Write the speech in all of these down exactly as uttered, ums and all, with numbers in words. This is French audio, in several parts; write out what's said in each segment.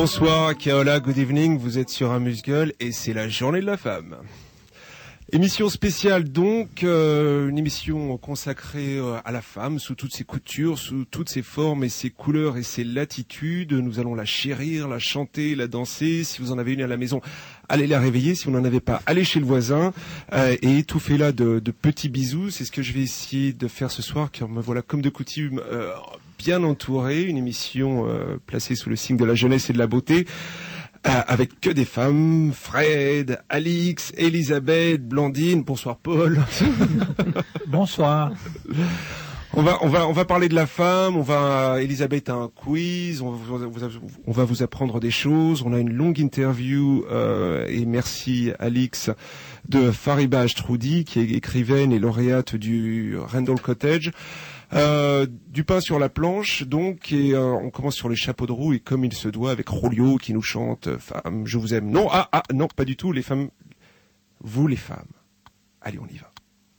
Bonsoir, Kaola, good evening, vous êtes sur Amuse-Gueule et c'est la journée de la femme. Émission spéciale donc, euh, une émission consacrée euh, à la femme sous toutes ses coutures, sous toutes ses formes et ses couleurs et ses latitudes. Nous allons la chérir, la chanter, la danser. Si vous en avez une à la maison, allez la réveiller. Si vous n'en avez pas, allez chez le voisin euh, et étouffez-la de, de petits bisous. C'est ce que je vais essayer de faire ce soir car me voilà comme de coutume euh, bien entouré. Une émission euh, placée sous le signe de la jeunesse et de la beauté. Euh, avec que des femmes, Fred, Alix, Elisabeth, Blandine, bonsoir Paul. Bonsoir. On va, on va, on va parler de la femme, on va, Elisabeth a un quiz, on va, on va vous apprendre des choses, on a une longue interview, euh, et merci Alix, de Fariba Ashtroudi, qui est écrivaine et lauréate du Randall Cottage. Euh, du pain sur la planche, donc, et euh, on commence sur les chapeaux de roue, et comme il se doit, avec Rolio qui nous chante euh, « Femme, je vous aime ». Non, ah, ah, non, pas du tout, les femmes, vous les femmes. Allez, on y va.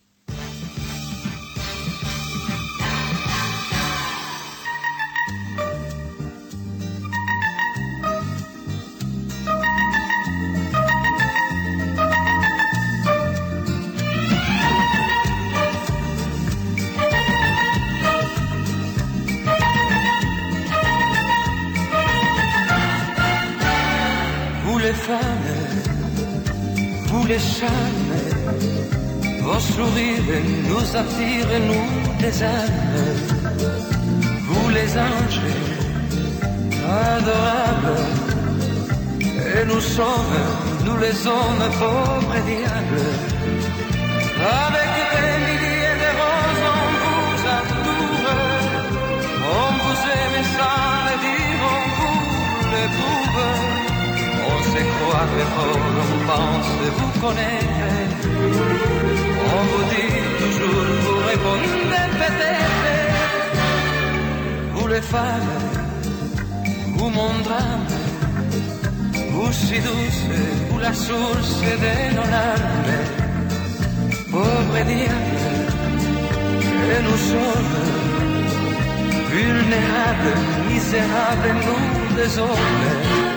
Les femmes, vous les charmes, vos sourires nous attirent, nous les âmes, vous les anges adorables, et nous sommes, nous les hommes pauvres et diables, avec des milliers de roses on vous adore, on vous aime sans le dire, on vous l'éprouve. On se croit très fort, on pense vous connaître. On vous dit toujours, vous répondez peut-être. Vous les femmes, vous mon drame, vous si douce, vous la source de nos larmes. Pauvre diable, et nous sommes vulnérables, misérables, nous les hommes.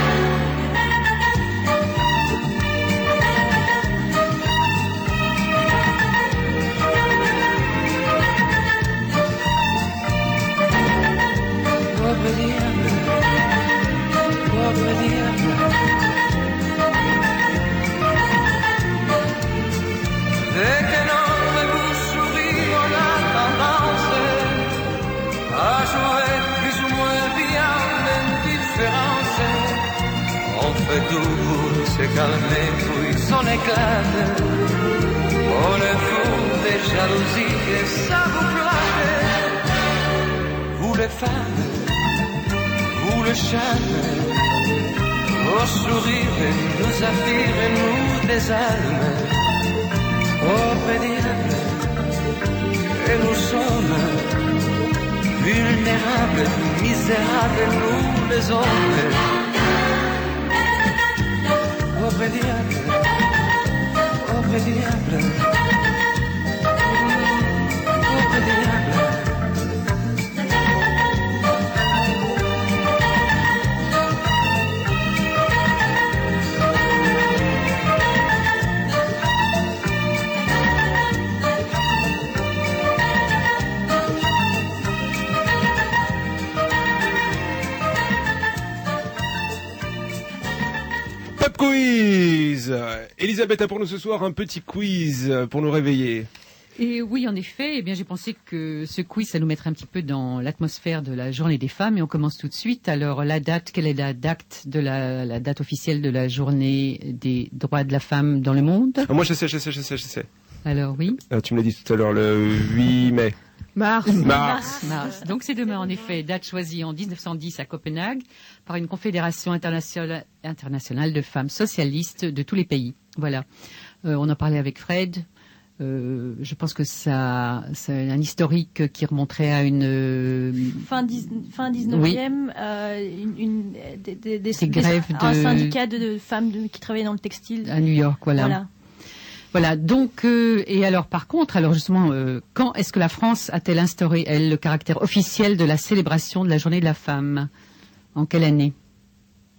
Pauvre diable, pauvre diable. Dès que l'homme vous sourit, on a tendance à jouer plus ou moins bien l'indifférence. On fait tout pour se calmer, puis s'en éclate. On est fou des jalousies et ça vous flatte. Vous les femmes, vous le charme, vos sourires nous attirent, nous des âmes, pauvres diables, et nous sommes vulnérables, misérables, nous les hommes, pauvres diables, pauvres diables, pauvres diables. Quiz. Elisabeth a pour nous ce soir un petit quiz pour nous réveiller. Et oui, en effet, eh bien, j'ai pensé que ce quiz, ça nous mettrait un petit peu dans l'atmosphère de la journée des femmes. Et on commence tout de suite. Alors, la date, quelle est la date de la, la date officielle de la journée des droits de la femme dans le monde? Ah, moi, je sais, je sais, je sais, je sais. Alors, oui. Ah, tu me l'as dit tout à l'heure, le huit mai. Mars. Mars. Mars. Donc c'est demain en effet, date choisie en dix-neuf cent dix à Copenhague par une confédération internationale, internationale de femmes socialistes de tous les pays. Voilà. Euh, on en parlait avec Fred. Euh, je pense que ça, c'est un historique qui remonterait à une euh, fin, dix, fin dix-neuvième, oui. euh, une, une, des, des, des, des des, grèves un de... syndicat de, de femmes de, qui travaillaient dans le textile à New York, voilà. Voilà. Voilà, donc, euh, et alors par contre, alors justement, euh, quand est-ce que la France a-t-elle instauré, elle, le caractère officiel de la célébration de la journée de la femme? En quelle année?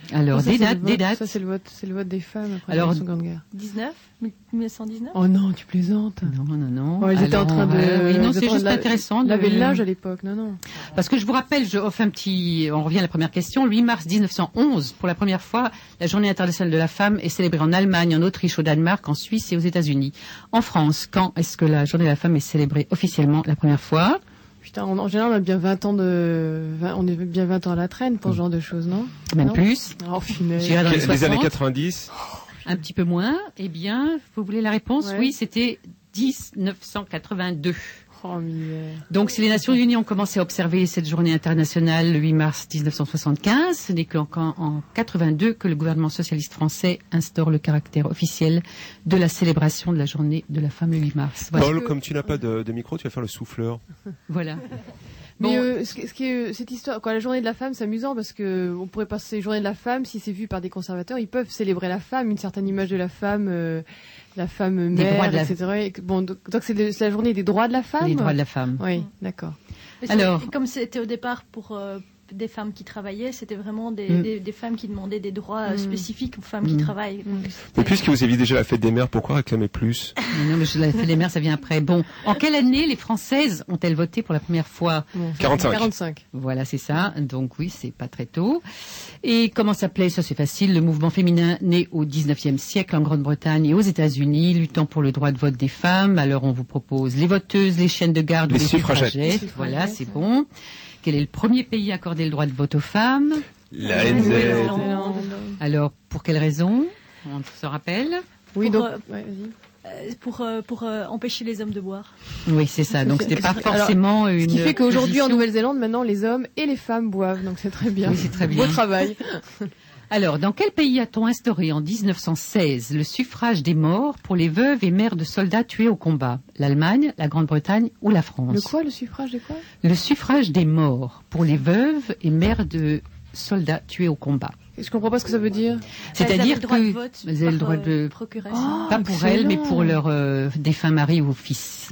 Alors, Ça, des c'est dates, le vote- des dates. Ça, c'est le vote, c'est le vote des femmes après Alors, la Seconde Guerre. dix-neuf mille neuf cent dix-neuf Oh non, tu plaisantes. Non, non, non. Ouais, j'étais en train de. euh, oui, non, de c'est prendre juste la- intéressant. de- Laver le linge à l'époque, non, non. Parce que je vous rappelle, je offre un petit, on revient à la première question. Le huit mars mille neuf cent onze, pour la première fois, la Journée internationale de la femme est célébrée en Allemagne, en Autriche, au Danemark, en Suisse et aux États-Unis. En France, quand est-ce que la Journée de la femme est célébrée officiellement la première fois? Putain, en, en général, on a bien vingt ans de, vingt on est bien vingt ans à la traîne pour ce genre de choses, non? Même Non plus. Oh, finesse. J'irais dans les Les années soixante. quatre-vingt-dix. Un petit peu moins. Eh bien, vous voulez la réponse? Ouais. Oui, c'était mille neuf cent quatre-vingt-deux. Oh, misère. Donc, si les Nations Unies ont commencé à observer cette journée internationale le huit mars mille neuf cent soixante-quinze, ce n'est qu'en en quatre-vingt-deux que le gouvernement socialiste français instaure le caractère officiel de la célébration de la journée de la femme le huit mars. Voilà. Paul, comme tu n'as pas de, de micro, tu vas faire le souffleur. Voilà. Mais Bon. euh, ce, qui- ce qui est, cette histoire, quoi, la journée de la femme, c'est amusant parce que on pourrait passer journée de la femme si c'est vu par des conservateurs, ils peuvent célébrer la femme, une certaine image de la femme, euh, la femme Des droits mère, de la- et cetera. Et que- bon, donc donc c'est, de- c'est la journée des droits de la femme. Les droits de la femme. Oui, d'accord. Mais c'est- Alors- comme c'était au départ pour euh, des femmes qui travaillaient, c'était vraiment des, Mm. des, des femmes qui demandaient des droits euh, Mm. spécifiques aux femmes qui Mm. travaillent. Donc, Mais c'était- puisque vous aviez déjà la fête des mères, pourquoi réclamer plus? Mais non, mais je l'ai fait les mères, ça vient après. Bon, en quelle année les Françaises ont-elles voté pour la première fois? Bon, quarante-cinq. quarante-cinq. Voilà, c'est ça. Donc oui, c'est pas très tôt. Et comment s'appelait, ça c'est facile, le mouvement féminin né au dix-neuvième siècle en Grande-Bretagne et aux États-Unis, luttant pour le droit de vote des femmes. Alors on vous propose les voteuses, les chiennes de garde Les ou les suffragettes. suffragettes. Les Voilà, suffragettes. c'est bon. Quel est le premier pays à accorder le droit de vote aux femmes? La Ouais, N Z. ouais, Alors, pour quelle raison? On se rappelle? Oui, Pour, donc, euh, ouais, vas-y. Euh, pour euh, pour euh, empêcher les hommes de boire. Oui, c'est ça. Donc c'était pas Alors, forcément une. Ce qui fait qu'aujourd'hui en position- Nouvelle-Zélande, maintenant, les hommes et les femmes boivent, donc c'est très bien. Oui, c'est très bien. Beau travail. Alors, dans quel pays a-t-on instauré en dix-neuf cent seize le suffrage des morts pour les veuves et mères de soldats tués au combat? L'Allemagne, la Grande-Bretagne ou la France? Le quoi, le suffrage de quoi? Le suffrage des morts pour les veuves et mères de soldats tués au combat. Je comprends pas ce que ça veut dire. Elles avaient C'est-à-dire le droit de que vote elles avaient le par, droit euh, de procuration. Oh, pas pour excellent. elles, mais pour leur euh, défunt mari ou fils.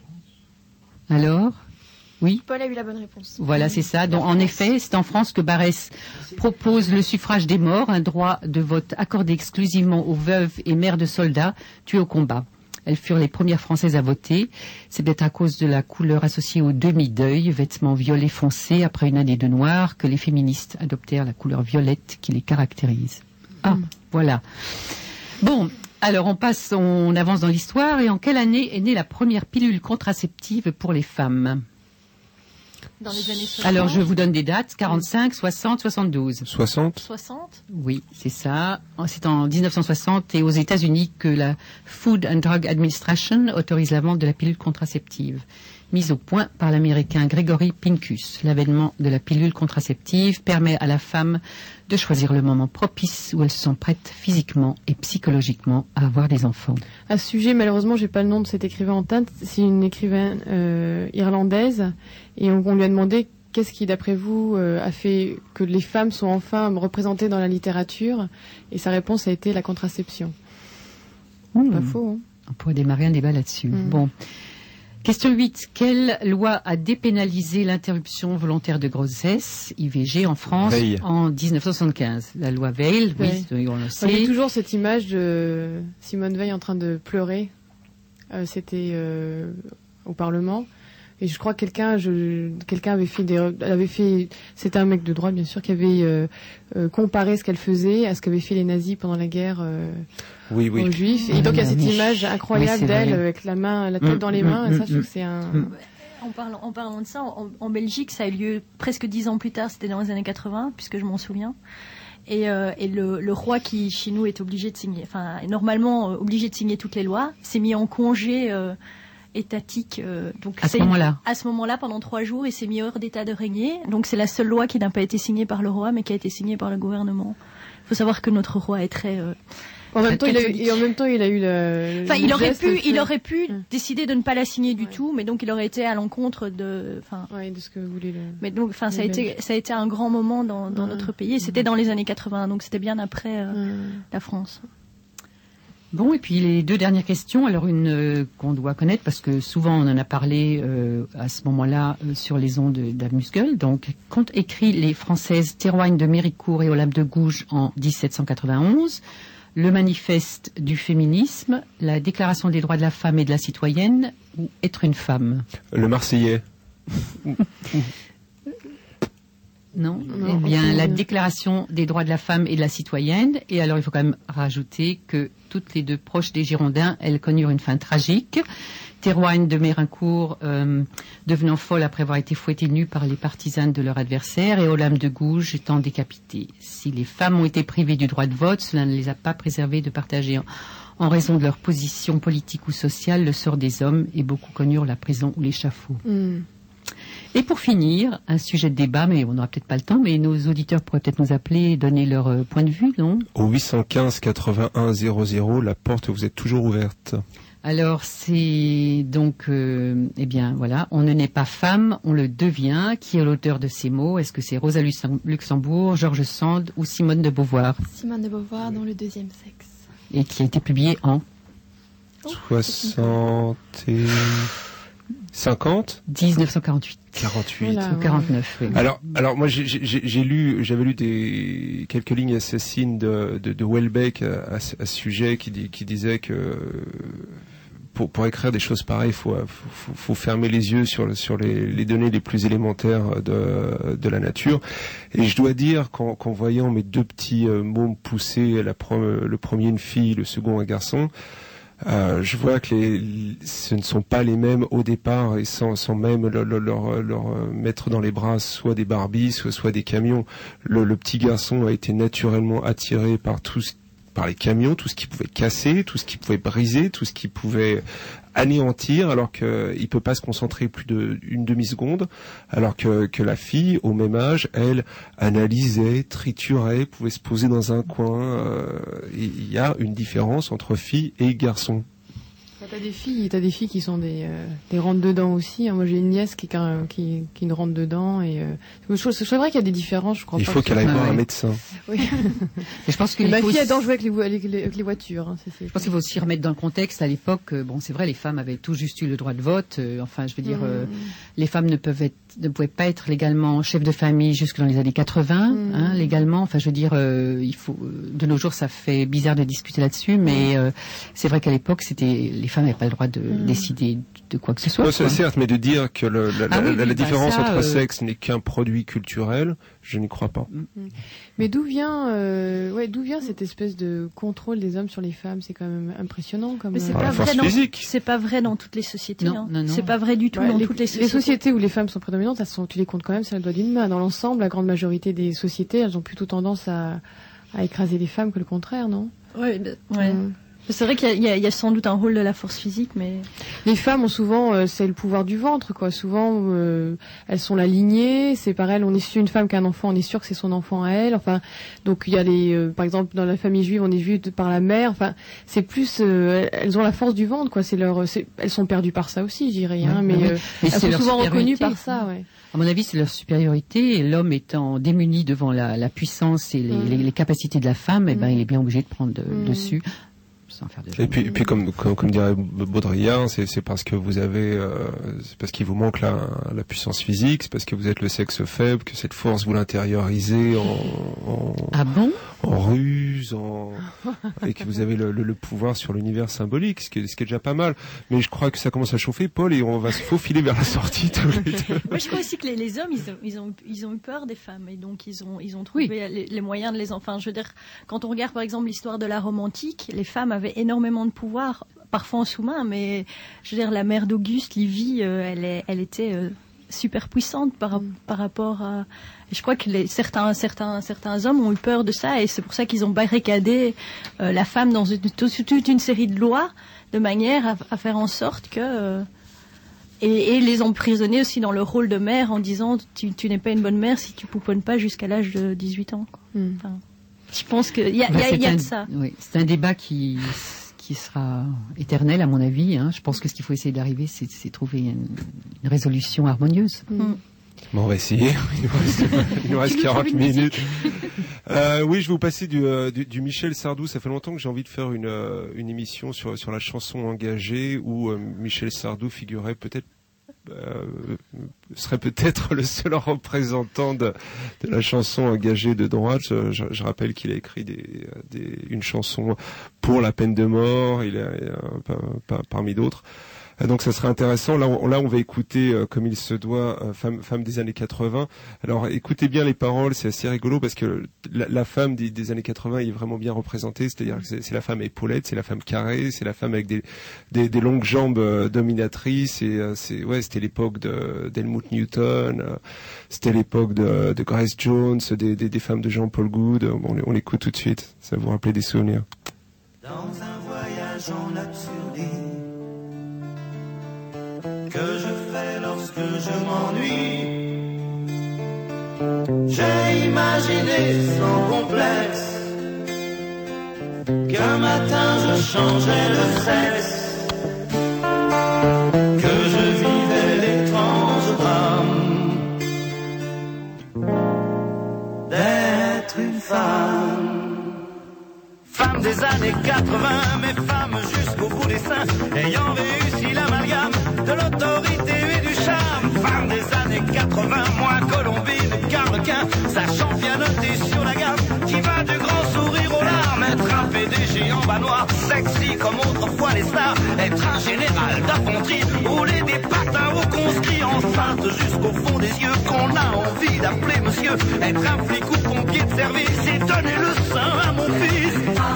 Alors, oui. Paul a eu la bonne réponse. Voilà, c'est ça. Donc, en effet, c'est en France que Barès propose le suffrage des morts, un droit de vote accordé exclusivement aux veuves et mères de soldats tués au combat. Elles furent les premières Françaises à voter. C'est peut-être à cause de la couleur associée au demi-deuil, vêtements violet foncé après une année de noir, que les féministes adoptèrent la couleur violette qui les caractérise. Ah, voilà. Bon, alors on passe, on avance dans l'histoire. Et en quelle année est née la première pilule contraceptive pour les femmes? Dans les années soixante. Alors, je vous donne des dates, quarante-cinq, soixante, soixante-douze. soixante. soixante. Oui, c'est ça. C'est en dix-neuf cent soixante et aux États-Unis que la Food and Drug Administration autorise la vente de la pilule contraceptive. Mise au point par l'Américain Gregory Pincus. L'avènement de la pilule contraceptive permet à la femme de choisir le moment propice où elle se sent prête physiquement et psychologiquement à avoir des enfants. À ce sujet, malheureusement, j'ai pas le nom de cet écrivain en tête. C'est une écrivaine euh, irlandaise, et on, on lui a demandé qu'est-ce qui, d'après vous, euh, a fait que les femmes sont enfin représentées dans la littérature, et sa réponse a été la contraception. Mmh. Pas faux, hein. On pourrait démarrer un débat là-dessus. Mmh. Bon. Question huit. Quelle loi a dépénalisé l'interruption volontaire de grossesse, I V G, en France Veil. en dix-neuf cent soixante-quinze? La loi Veil, oui, Veil. on le J'ai sait. toujours cette image de Simone Veil en train de pleurer. Euh, C'était euh, au Parlement. Et je crois que quelqu'un, je, quelqu'un avait fait des, elle avait fait, c'était un mec de droite bien sûr, qui avait euh, euh, comparé ce qu'elle faisait à ce qu'avaient fait les nazis pendant la guerre euh, Oui, oui. aux juifs. Et donc il y a cette Oui. image Oui, incroyable c'est d'elle vrai. avec la main, la tête Mm, dans les mm, mains. Et ça, mm, je trouve que c'est un. mm. En parlant, en parlant de ça, en, en Belgique, ça a eu lieu presque dix ans plus tard, c'était dans les années quatre-vingts, puisque je m'en souviens. Et, euh, et le, le roi qui, chez nous, est obligé de signer, enfin, est normalement euh, obligé de signer toutes les lois, s'est mis en congé euh, étatique. euh, donc À ce c'est- moment-là. À ce moment-là, pendant trois jours, il s'est mis hors d'état de régner. Donc c'est la seule loi qui n'a pas été signée par le roi, mais qui a été signée par le gouvernement. Il faut savoir que notre roi est très... euh, En même temps, il a eu, catholique. et en même temps, il a eu le. Enfin, le il aurait geste pu, de- il aurait pu Mm. décider de ne pas la signer du Ouais. tout, mais donc il aurait été à l'encontre de... Enfin, Ouais, de ce que vous voulez le. mais donc, enfin, ça a Les été, Belges. ça a été un grand moment dans, dans Ouais. notre pays. Et c'était dans les années quatre-vingts, donc c'était bien après euh, Euh, la France. Bon, et puis les deux dernières questions. Alors une euh, qu'on doit connaître parce que souvent on en a parlé euh, à ce moment-là euh, sur les ondes d'Amuse-Gueule. Donc, qu'ont écrit les Françaises Théroigne de Méricourt et Olympe de Gouges en dix-sept cent quatre-vingt-onze, le manifeste du féminisme, la déclaration des droits de la femme et de la citoyenne, ou être une femme? Le Marseillais. Non, Non, eh bien, on- la déclaration des droits de la femme et de la citoyenne. Et alors, il faut quand même rajouter que toutes les deux proches des Girondins, elles connurent une fin tragique. Théroigne de Méricourt euh, devenant folle après avoir été fouettée nue par les partisanes de leur adversaire, et Olympe de Gouges étant décapitée. Si les femmes ont été privées du droit de vote, cela ne les a pas préservées de partager en, en raison de leur position politique ou sociale le sort des hommes, et beaucoup connurent la prison ou l'échafaud. Hmm. Et pour finir, un sujet de débat, mais on n'aura peut-être pas le temps, mais nos auditeurs pourraient peut-être nous appeler et donner leur euh, point de vue, non? Au huit cent quinze quatre-vingt-un zéro zéro, la porte vous êtes toujours ouverte. Alors c'est donc, euh, eh bien voilà, on ne naît pas femme, on le devient. Qui est l'auteur de ces mots? Est-ce que c'est Rosa Luxem- Luxembourg, Georges Sand ou Simone de Beauvoir? Simone de Beauvoir dans Le deuxième sexe. Et qui a été publié en soixante et cinquante dix-neuf cent quarante-huit quarante-huit. Voilà. ou quarante-neuf. Oui. Alors, alors moi j'ai, j'ai, j'ai lu, j'avais lu des quelques lignes assassines de, de, de Welbeck à, à, ce à ce sujet qui, dit, qui disait que pour, pour écrire des choses pareilles, il faut, faut, faut fermer les yeux sur, le, sur les, les données les plus élémentaires de, de la nature. Et je dois dire qu'en, qu'en voyant mes deux petits euh, mômes pousser, la pro, le premier une fille, le second un garçon, Euh, je vois que les, ce ne sont pas les mêmes au départ, et sans, sans même leur, leur, leur, leur mettre dans les bras soit des Barbies, soit, soit des camions. Le, le petit garçon a été naturellement attiré par tout ce, par les camions, tout ce qui pouvait casser, tout ce qui pouvait briser, tout ce qui pouvait anéantir, alors qu'il ne peut pas se concentrer plus d'une demi-seconde, alors que, que la fille, au même âge, elle analysait, triturait, pouvait se poser dans un coin. Euh, il y a une différence entre fille et garçon. Bah, t'as des filles, t'as des filles qui sont des, euh, des rentre-dedans aussi. Moi, j'ai une nièce qui, qui, qui, qui une rentre dedans, et euh, je, je, c'est vrai qu'il y a des différences. Je crois Il pas faut que qu'elle ce aille soit- voir ouais. un médecin. Oui. Et je pense que Ma il faut fille aussi- adore jouer avec les, vo- avec les, avec les voitures. Hein, c'est, c'est... Je pense qu'il faut aussi remettre dans le contexte. À l'époque, euh, bon, c'est vrai, les femmes avaient tout juste eu le droit de vote. euh, enfin, je veux dire, euh, les femmes ne peuvent être, ne pouvaient pas être légalement chef de famille jusque dans les années quatre-vingts, Mm. hein, légalement. Enfin, je veux dire, euh, il faut. De nos jours, ça fait bizarre de discuter là-dessus, mais euh, c'est vrai qu'à l'époque, c'était les femmes n'avaient pas le droit de Mm. décider de quoi que ce soit. Non, c'est quoi. certes, mais de dire que le, la, Ah la, oui, la, oui, la bah différence ça, entre euh, sexes n'est qu'un produit culturel, je n'y crois pas. Mais d'où vient, euh, ouais, d'où vient cette espèce de contrôle des hommes sur les femmes? C'est quand même impressionnant. Comme, Mais c'est euh, Par pas la force vrai dans physique. c'est pas vrai dans toutes les sociétés. Non, hein. non, non. C'est pas vrai du tout Ouais, dans les, toutes les les sociétés. sociétés où les femmes sont prédominantes, elles sont, tu les comptes quand même sur le doigt d'une main. Dans l'ensemble, la grande majorité des sociétés, elles ont plutôt tendance à, à écraser les femmes que le contraire, non? Ouais, bah, ouais. Mm. C'est vrai qu'il y a, il y a- il y a sans doute un rôle de la force physique, mais Les femmes ont souvent, euh, c'est le pouvoir du ventre, quoi. Souvent, euh, elles sont la lignée. C'est par elles, on est sûr, une femme qui a un enfant, on est sûr que c'est son enfant à elle. Enfin, donc il y a les, euh, par exemple, dans la famille juive, on est vu de- par la mère. Enfin, c'est plus, euh, elles ont la force du ventre, quoi. C'est leur, c'est, elles sont perdues par ça aussi, je dirais. Hein, Ouais, mais oui. euh, Mais elles c'est sont leur souvent reconnues supériorité. par ça, ouais. À mon avis, c'est leur supériorité. Et l'homme étant démuni devant la, la puissance et les, Mm. les, les capacités de la femme, eh ben, Mm. il est bien obligé de prendre de- Mm. dessus. Sans faire de Et puis, et puis comme, comme, comme dirait Baudrillard, c'est, c'est parce que vous avez, euh, c'est parce qu'il vous manque la, la puissance physique, c'est parce que vous êtes le sexe faible, que cette force vous l'intériorisez en, en, Ah bon? en ruse, en, et que vous avez le, le, le pouvoir sur l'univers symbolique, ce qui, est, ce qui est déjà pas mal. Mais je crois que ça commence à chauffer, Paul, et on va se faufiler vers la sortie tous les deux. moi je crois aussi que les, les hommes ils ont, ils ont ils ont eu peur des femmes et donc ils ont ils ont trouvé Oui. les, les moyens de les enfin je veux dire quand on regarde par exemple l'histoire de la Rome antique, les femmes avaient énormément de pouvoir, parfois en sous-main, mais je veux dire la mère d'Auguste, Livie, euh, elle est elle était euh, super puissante par par rapport à et je crois que les, certains certains certains hommes ont eu peur de ça et c'est pour ça qu'ils ont barricadé euh, la femme dans une, toute, toute une série de lois de manière à, à faire en sorte que euh, et, et les emprisonner aussi dans le rôle de mère en disant tu, tu n'es pas une bonne mère si tu pouponnes pas jusqu'à l'âge de dix-huit ans. Quoi. Mm. Enfin, je pense qu'il y a, Bah, y a, c'est y a un- de ça. Oui, c'est un débat qui, qui sera éternel, à mon avis. Hein. Je pense que ce qu'il faut essayer d'arriver, c'est, c'est trouver une, une résolution harmonieuse. Mm. Bon, on va essayer. Il nous reste, il nous reste quarante minutes. Euh, oui, je vais vous passer du, euh, du, du Michel Sardou. Ça fait longtemps que j'ai envie de faire une, euh, une émission sur, sur la chanson engagée où euh, Michel Sardou figurait peut-être euh, serait peut-être le seul représentant de, de la chanson engagée de droite. Je, je, je rappelle qu'il a écrit des, des, une chanson pour la peine de mort, il a, il a, par, par, parmi d'autres. Donc ça serait intéressant. Là, on, là, on va écouter euh, comme il se doit, euh, femme, femme des années quatre-vingts. Alors, écoutez bien les paroles, c'est assez rigolo parce que la, la femme des, des années quatre-vingts est vraiment bien représentée. C'est-à-dire que c'est, c'est la femme épaulette, c'est la femme carrée, c'est la femme avec des, des, des longues jambes euh, dominatrices. Et euh, c'est, ouais, c'était l'époque de d'Helmut Newton, euh, c'était l'époque de, de Grace Jones, des, des, des femmes de Jean-Paul Goude. Bon, on, on l'écoute tout de suite. Ça va vous rappeler des souvenirs. Dans un voyage en absurdité que je fais lorsque je m'ennuie, j'ai imaginé sans complexe qu'un matin je changeais de sexe, que je vivais l'étrange drame d'être une femme. Femme des années quatre-vingts, mais femme jusqu'au bout des seins, ayant réussi l'amalgame de l'autorité et du charme. Femme des années quatre-vingts, moins Colombine, Carlequin, sachant bien noter sur la gamme, qui va du grand sourire aux larmes. Être un P D G en bas noir, sexy comme autrefois les stars. Être un général d'infanterie, rouler des patins au conscrit, enceinte jusqu'au fond des yeux, qu'on a envie d'appeler monsieur. Être un flic ou pompier de service et donner le sein à mon fils.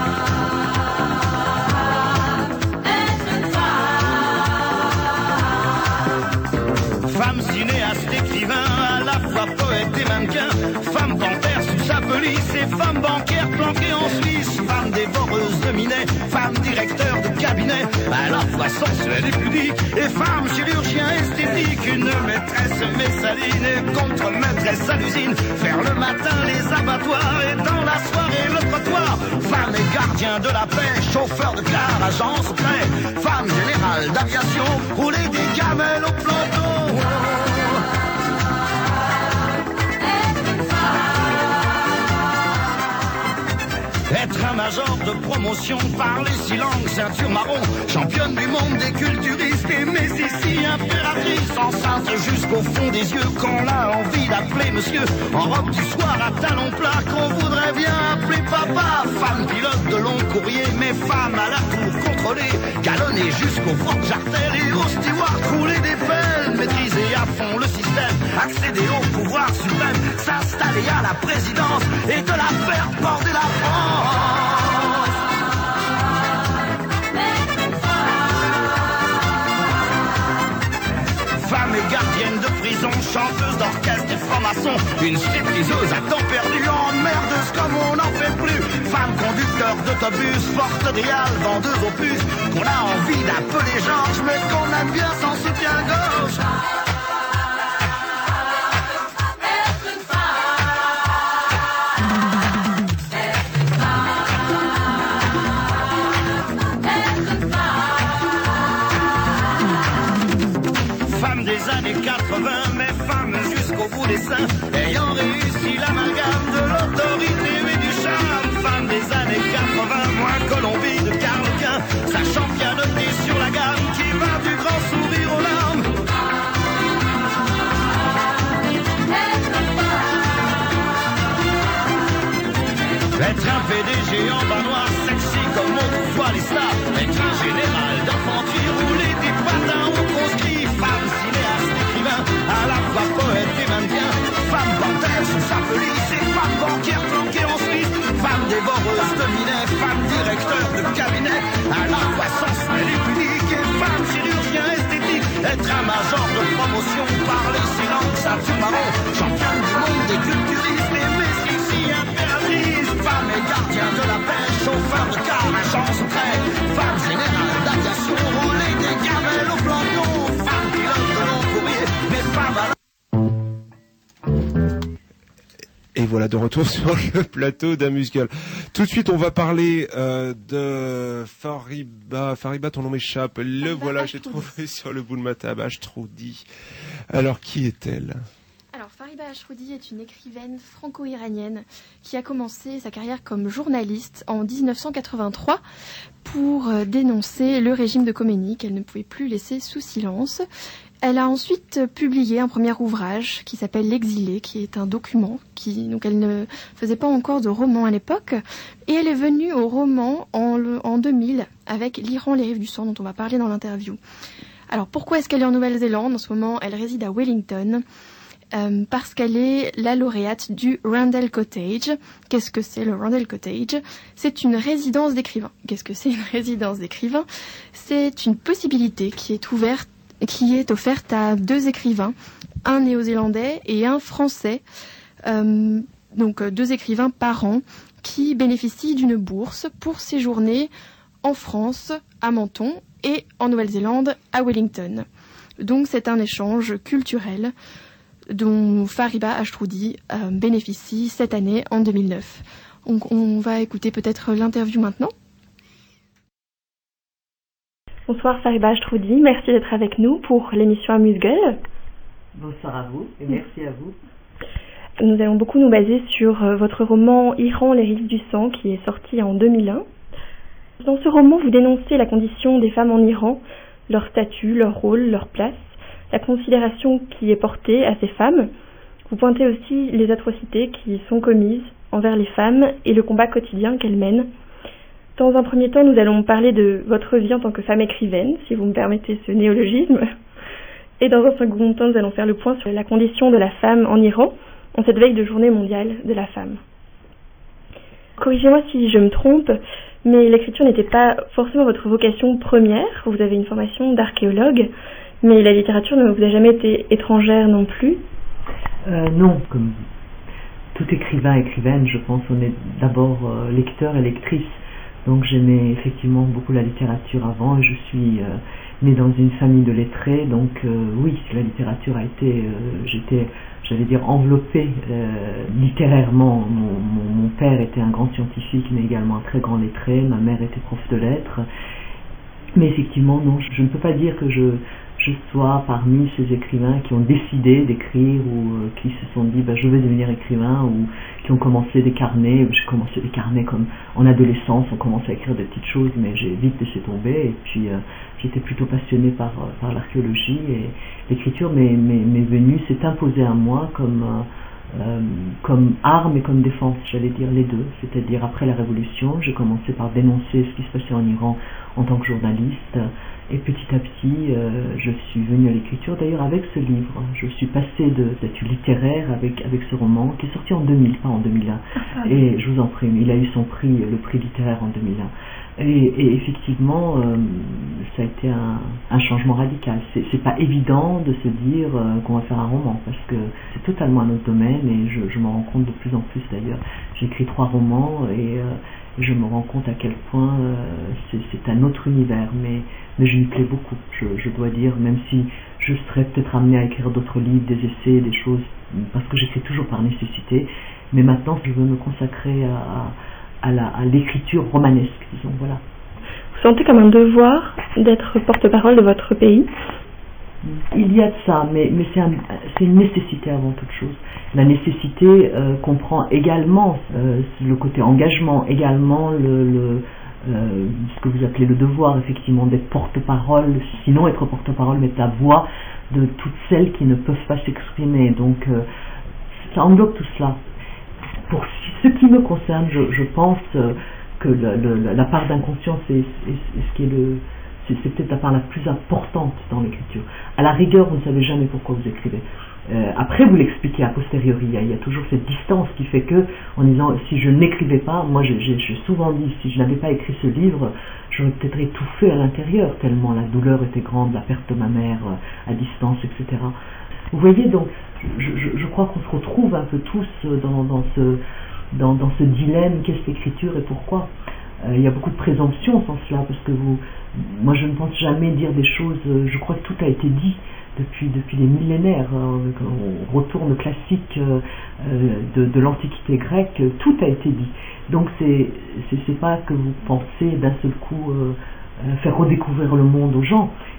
Femme cinéaste, écrivain, à la fois poète et mannequin. Femme panthère sous sa police et femme bancaire planquée en Suisse. Femme dévoreuse de minet, femme directeur de cabinet, à la fois sensuelle et pudique. Et femme chirurgien esthétique, une maîtresse messaline et contre-maîtresse à l'usine. Faire le matin les abattoirs et dans la soirée le trottoir. Femme et gardien de la paix, chauffeur de car, agent secret. Femme générale d'aviation, rouler des gamelles au planton. Être un major de promotion, parler six langues, ceinture marron, championne du monde des culturistes et Médicis impératrice, enceinte jusqu'au fond des yeux, qu'on a envie d'appeler monsieur, en robe du soir à talons plats, qu'on voudrait bien appeler papa. Femme pilote de long courrier, mais femme à la tour contrôlée, galonnée jusqu'au fort jartel et au steward rouler des pelles, maîtriser à fond le système, accéder au pouvoir suprême, s'installer à la présidence et de la faire border la France. Femme et gardienne de prison, chanteuse d'orchestre et franc-maçon, une stripteaseuse à temps perdu, emmerdeuse comme on n'en fait plus. Femme conducteur d'autobus, forte réal, vendeuse aux puces, qu'on a envie d'appeler Georges, mais qu'on aime bien sans soutien-gorge. Des années quatre-vingts, mais femme jusqu'au bout des seins, ayant réussi l'amalgame de l'autorité et du charme. Femme des années quatre-vingts, moins Colombine, Carlequin, sachant bien noter sur la gamme, qui va du grand sourire aux larmes. Être un P D G en bas noir, sexy comme autrefois les stars. Être un général d'infanterie, rouler des patins au conscrit. Femme cinéaste, écrivain, à la fois poète et mannequin. Femme panthère sous sa police et femme banquière flanquée en Suisse. Femme dévoreuse de minet, femme directeur de cabinet, à la fois sensuelle et pudique. Et femme chirurgien esthétique, être un major de promotion, parler six langues, ceinture marron, championne du monde des culturistes et Médicis impératrice. Femme et gardien de la paix, chauffeur de car, agent secret. Femme générale d'aviation, rouler des gamelles au planton. Femme pilote de long courrier, mais femme à la... Et voilà, de retour sur le plateau d'Amuse-Gueule. Tout de suite, on va parler euh, de Fariba. Fariba, ton nom m'échappe. Le voilà, j'ai trouvé sur le bout de ma table. Ashtroudi. Alors, qui est-elle ? Alors, Fariba Ashroudi est une écrivaine franco-iranienne qui a commencé sa carrière comme journaliste en dix-neuf cent quatre-vingt-trois pour dénoncer le régime de Khomeini qu'elle ne pouvait plus laisser sous silence. Elle a ensuite publié un premier ouvrage qui s'appelle L'Exilé, qui est un document. Qui, donc elle ne faisait pas encore de roman à l'époque. Et elle est venue au roman en, en deux mille avec L'Iran, les rives du sang, dont on va parler dans l'interview. Alors pourquoi est-ce qu'elle est en Nouvelle-Zélande? En ce moment, elle réside à Wellington. Euh, parce qu'elle est la lauréate du Randall Cottage. Qu'est-ce que c'est le Randall Cottage? C'est une résidence d'écrivain. Qu'est-ce que c'est une résidence d'écrivain? C'est une possibilité qui est ouverte qui est offerte à deux écrivains, un néo-zélandais et un français, euh, donc deux écrivains par an, qui bénéficient d'une bourse pour séjourner en France, à Menton, et en Nouvelle-Zélande, à Wellington. Donc c'est un échange culturel dont Fariba Ashroudi euh, bénéficie cette année, en deux mille neuf. Donc on va écouter peut-être l'interview maintenant. Bonsoir Fariba Ashroudi, merci d'être avec nous pour l'émission Amuse-Gueule. Bonsoir à vous et merci à vous. Nous allons beaucoup nous baser sur votre roman Iran, les rives du sang qui est sorti en deux mille un. Dans ce roman, vous dénoncez la condition des femmes en Iran, leur statut, leur rôle, leur place, la considération qui est portée à ces femmes. Vous pointez aussi les atrocités qui sont commises envers les femmes et le combat quotidien qu'elles mènent. Dans un premier temps, nous allons parler de votre vie en tant que femme écrivaine, si vous me permettez ce néologisme. Et dans un second temps, nous allons faire le point sur la condition de la femme en Iran, en cette veille de journée mondiale de la femme. Corrigez-moi si je me trompe, mais l'écriture n'était pas forcément votre vocation première. Vous avez une formation d'archéologue, mais la littérature ne vous a jamais été étrangère non plus. Euh, non, comme tout écrivain, écrivaine, je pense, on est d'abord euh, lecteur et lectrice. Donc j'aimais effectivement beaucoup la littérature avant et je suis euh, née dans une famille de lettrés, donc euh, oui, la littérature a été, euh, j'étais, j'allais dire, enveloppée euh, littérairement. Mon, mon, mon père était un grand scientifique mais également un très grand lettré, ma mère était prof de lettres, mais effectivement non, je, je ne peux pas dire que je, je sois parmi ces écrivains qui ont décidé d'écrire ou euh, qui se sont dit bah, je vais devenir écrivain ou qui ont commencé des carnets. J'ai commencé des carnets comme en adolescence, on commençait à écrire des petites choses mais j'ai vite laissé tomber et puis euh, j'étais plutôt passionnée par, par l'archéologie et l'écriture m'est, m'est, m'est venue, s'est imposée à moi comme, euh, euh, comme arme et comme défense, j'allais dire les deux. C'est-à-dire après la Révolution, j'ai commencé par dénoncer ce qui se passait en Iran en tant que journaliste. Et petit à petit, euh, je suis venue à l'écriture, d'ailleurs avec ce livre. Je suis passée de statut littéraire avec, avec ce roman, qui est sorti en deux mille, pas en deux mille un. Ah, et je vous en prie, il a eu son prix, le prix littéraire en deux mille un. Et, et effectivement, euh, ça a été un, un changement radical. C'est, c'est pas évident de se dire euh, qu'on va faire un roman, parce que c'est totalement un autre domaine, et je, je m'en rends compte de plus en plus d'ailleurs. J'ai écrit trois romans, et... Euh, je me rends compte à quel point euh, c'est, c'est un autre univers, mais, mais je m'y plais beaucoup, je, je dois dire, même si je serais peut-être amenée à écrire d'autres livres, des essais, des choses, parce que j'écris toujours par nécessité, mais maintenant je veux me consacrer à, à, la, à l'écriture romanesque, disons, voilà. Vous sentez comme un devoir d'être porte-parole de votre pays? Il y a de ça, mais, mais c'est, un, c'est une nécessité avant toute chose. La nécessité euh, comprend également euh, le côté engagement, également le, le, euh, ce que vous appelez le devoir, effectivement, d'être porte-parole, sinon être porte-parole, mettre la voix de toutes celles qui ne peuvent pas s'exprimer. Donc, euh, ça englobe tout cela. Pour ce qui me concerne, je, je pense euh, que le, le, la part d'inconscience est, est, est ce qui est le... C'est, c'est peut-être la part la plus importante dans l'écriture. À la rigueur, vous ne savez jamais pourquoi vous écrivez. Euh, après, vous l'expliquez a posteriori. Il y, a, il y a toujours cette distance qui fait que, en disant, si je n'écrivais pas, moi j'ai, j'ai, j'ai souvent dit, si je n'avais pas écrit ce livre, j'aurais peut-être étouffé à l'intérieur, tellement la douleur était grande, la perte de ma mère euh, à distance, et cetera. Vous voyez, donc, je, je, je crois qu'on se retrouve un peu tous dans, dans, ce, dans, dans ce dilemme, qu'est-ce l'écriture et pourquoi. Euh, il y a beaucoup de présomption sans cela, parce que vous, moi je ne pense jamais dire des choses, euh, je crois que tout a été dit depuis, depuis des millénaires, hein, on retourne au classique euh, de, de l'Antiquité grecque, tout a été dit. Donc c'est, c'est, c'est pas que vous pensez d'un seul coup euh, faire redécouvrir le monde aux gens,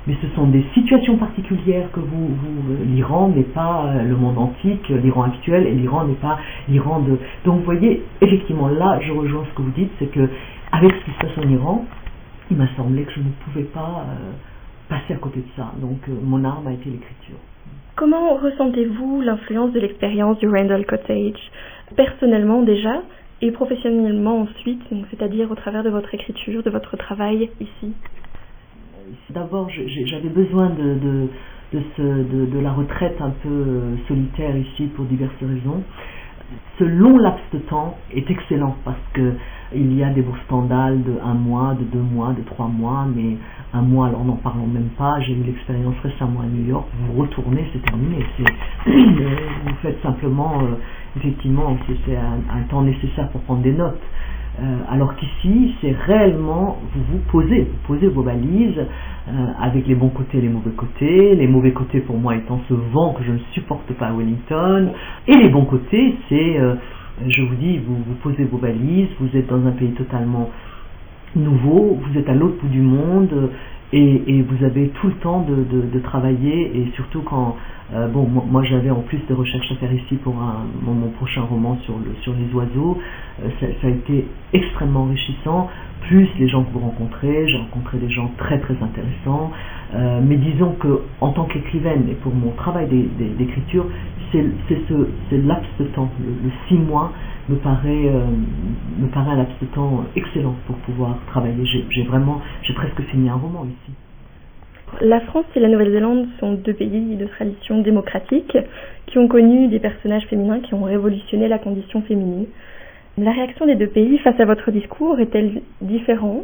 mais ce sont des situations particulières que vous, vous l'Iran n'est pas le monde antique, l'Iran actuel, et l'Iran n'est pas l'Iran de... Donc vous voyez, effectivement, là, je rejoins ce que vous dites, c'est que avec ce qui se passe en Iran, il m'a semblé que je ne pouvais pas euh, passer à côté de ça. Donc euh, mon arme a été l'écriture. Comment ressentez-vous l'influence de l'expérience du Randall Cottage, personnellement déjà, et professionnellement ensuite, donc c'est-à-dire au travers de votre écriture, de votre travail ici? D'abord, j'avais besoin de, de, de, ce, de, de la retraite un peu solitaire ici pour diverses raisons. Ce long laps de temps est excellent parce que il y a des bourses standards de un mois, de deux mois, de trois mois, mais un mois, alors n'en parlons même pas. J'ai eu l'expérience récemment à New York. Vous retournez, c'est terminé. Vous faites simplement, euh, effectivement, c'est un, un temps nécessaire pour prendre des notes. Euh, alors qu'ici, c'est réellement, vous vous posez, vous posez vos valises euh, avec les bons côtés et les mauvais côtés. Les mauvais côtés pour moi étant ce vent que je ne supporte pas à Wellington. Et les bons côtés, c'est, euh, je vous dis, vous, vous posez vos valises, vous êtes dans un pays totalement nouveau, vous êtes à l'autre bout du monde et, et vous avez tout le temps de, de, de travailler et surtout quand... Euh, bon, moi, moi j'avais en plus des recherches à faire ici pour un, mon, mon prochain roman sur, le, sur les oiseaux. Euh, ça, ça a été extrêmement enrichissant, plus les gens que vous rencontrez. J'ai rencontré des gens très très intéressants. Euh, mais disons que en tant qu'écrivaine et pour mon travail d'écriture, c'est ce, ce laps de temps, le, le six mois, me paraît, euh, me paraît un laps de temps excellent pour pouvoir travailler. J'ai vraiment, j'ai presque fini un roman ici. La France et la Nouvelle-Zélande sont deux pays de tradition démocratique qui ont connu des personnages féminins qui ont révolutionné la condition féminine. La réaction des deux pays face à votre discours est-elle différente?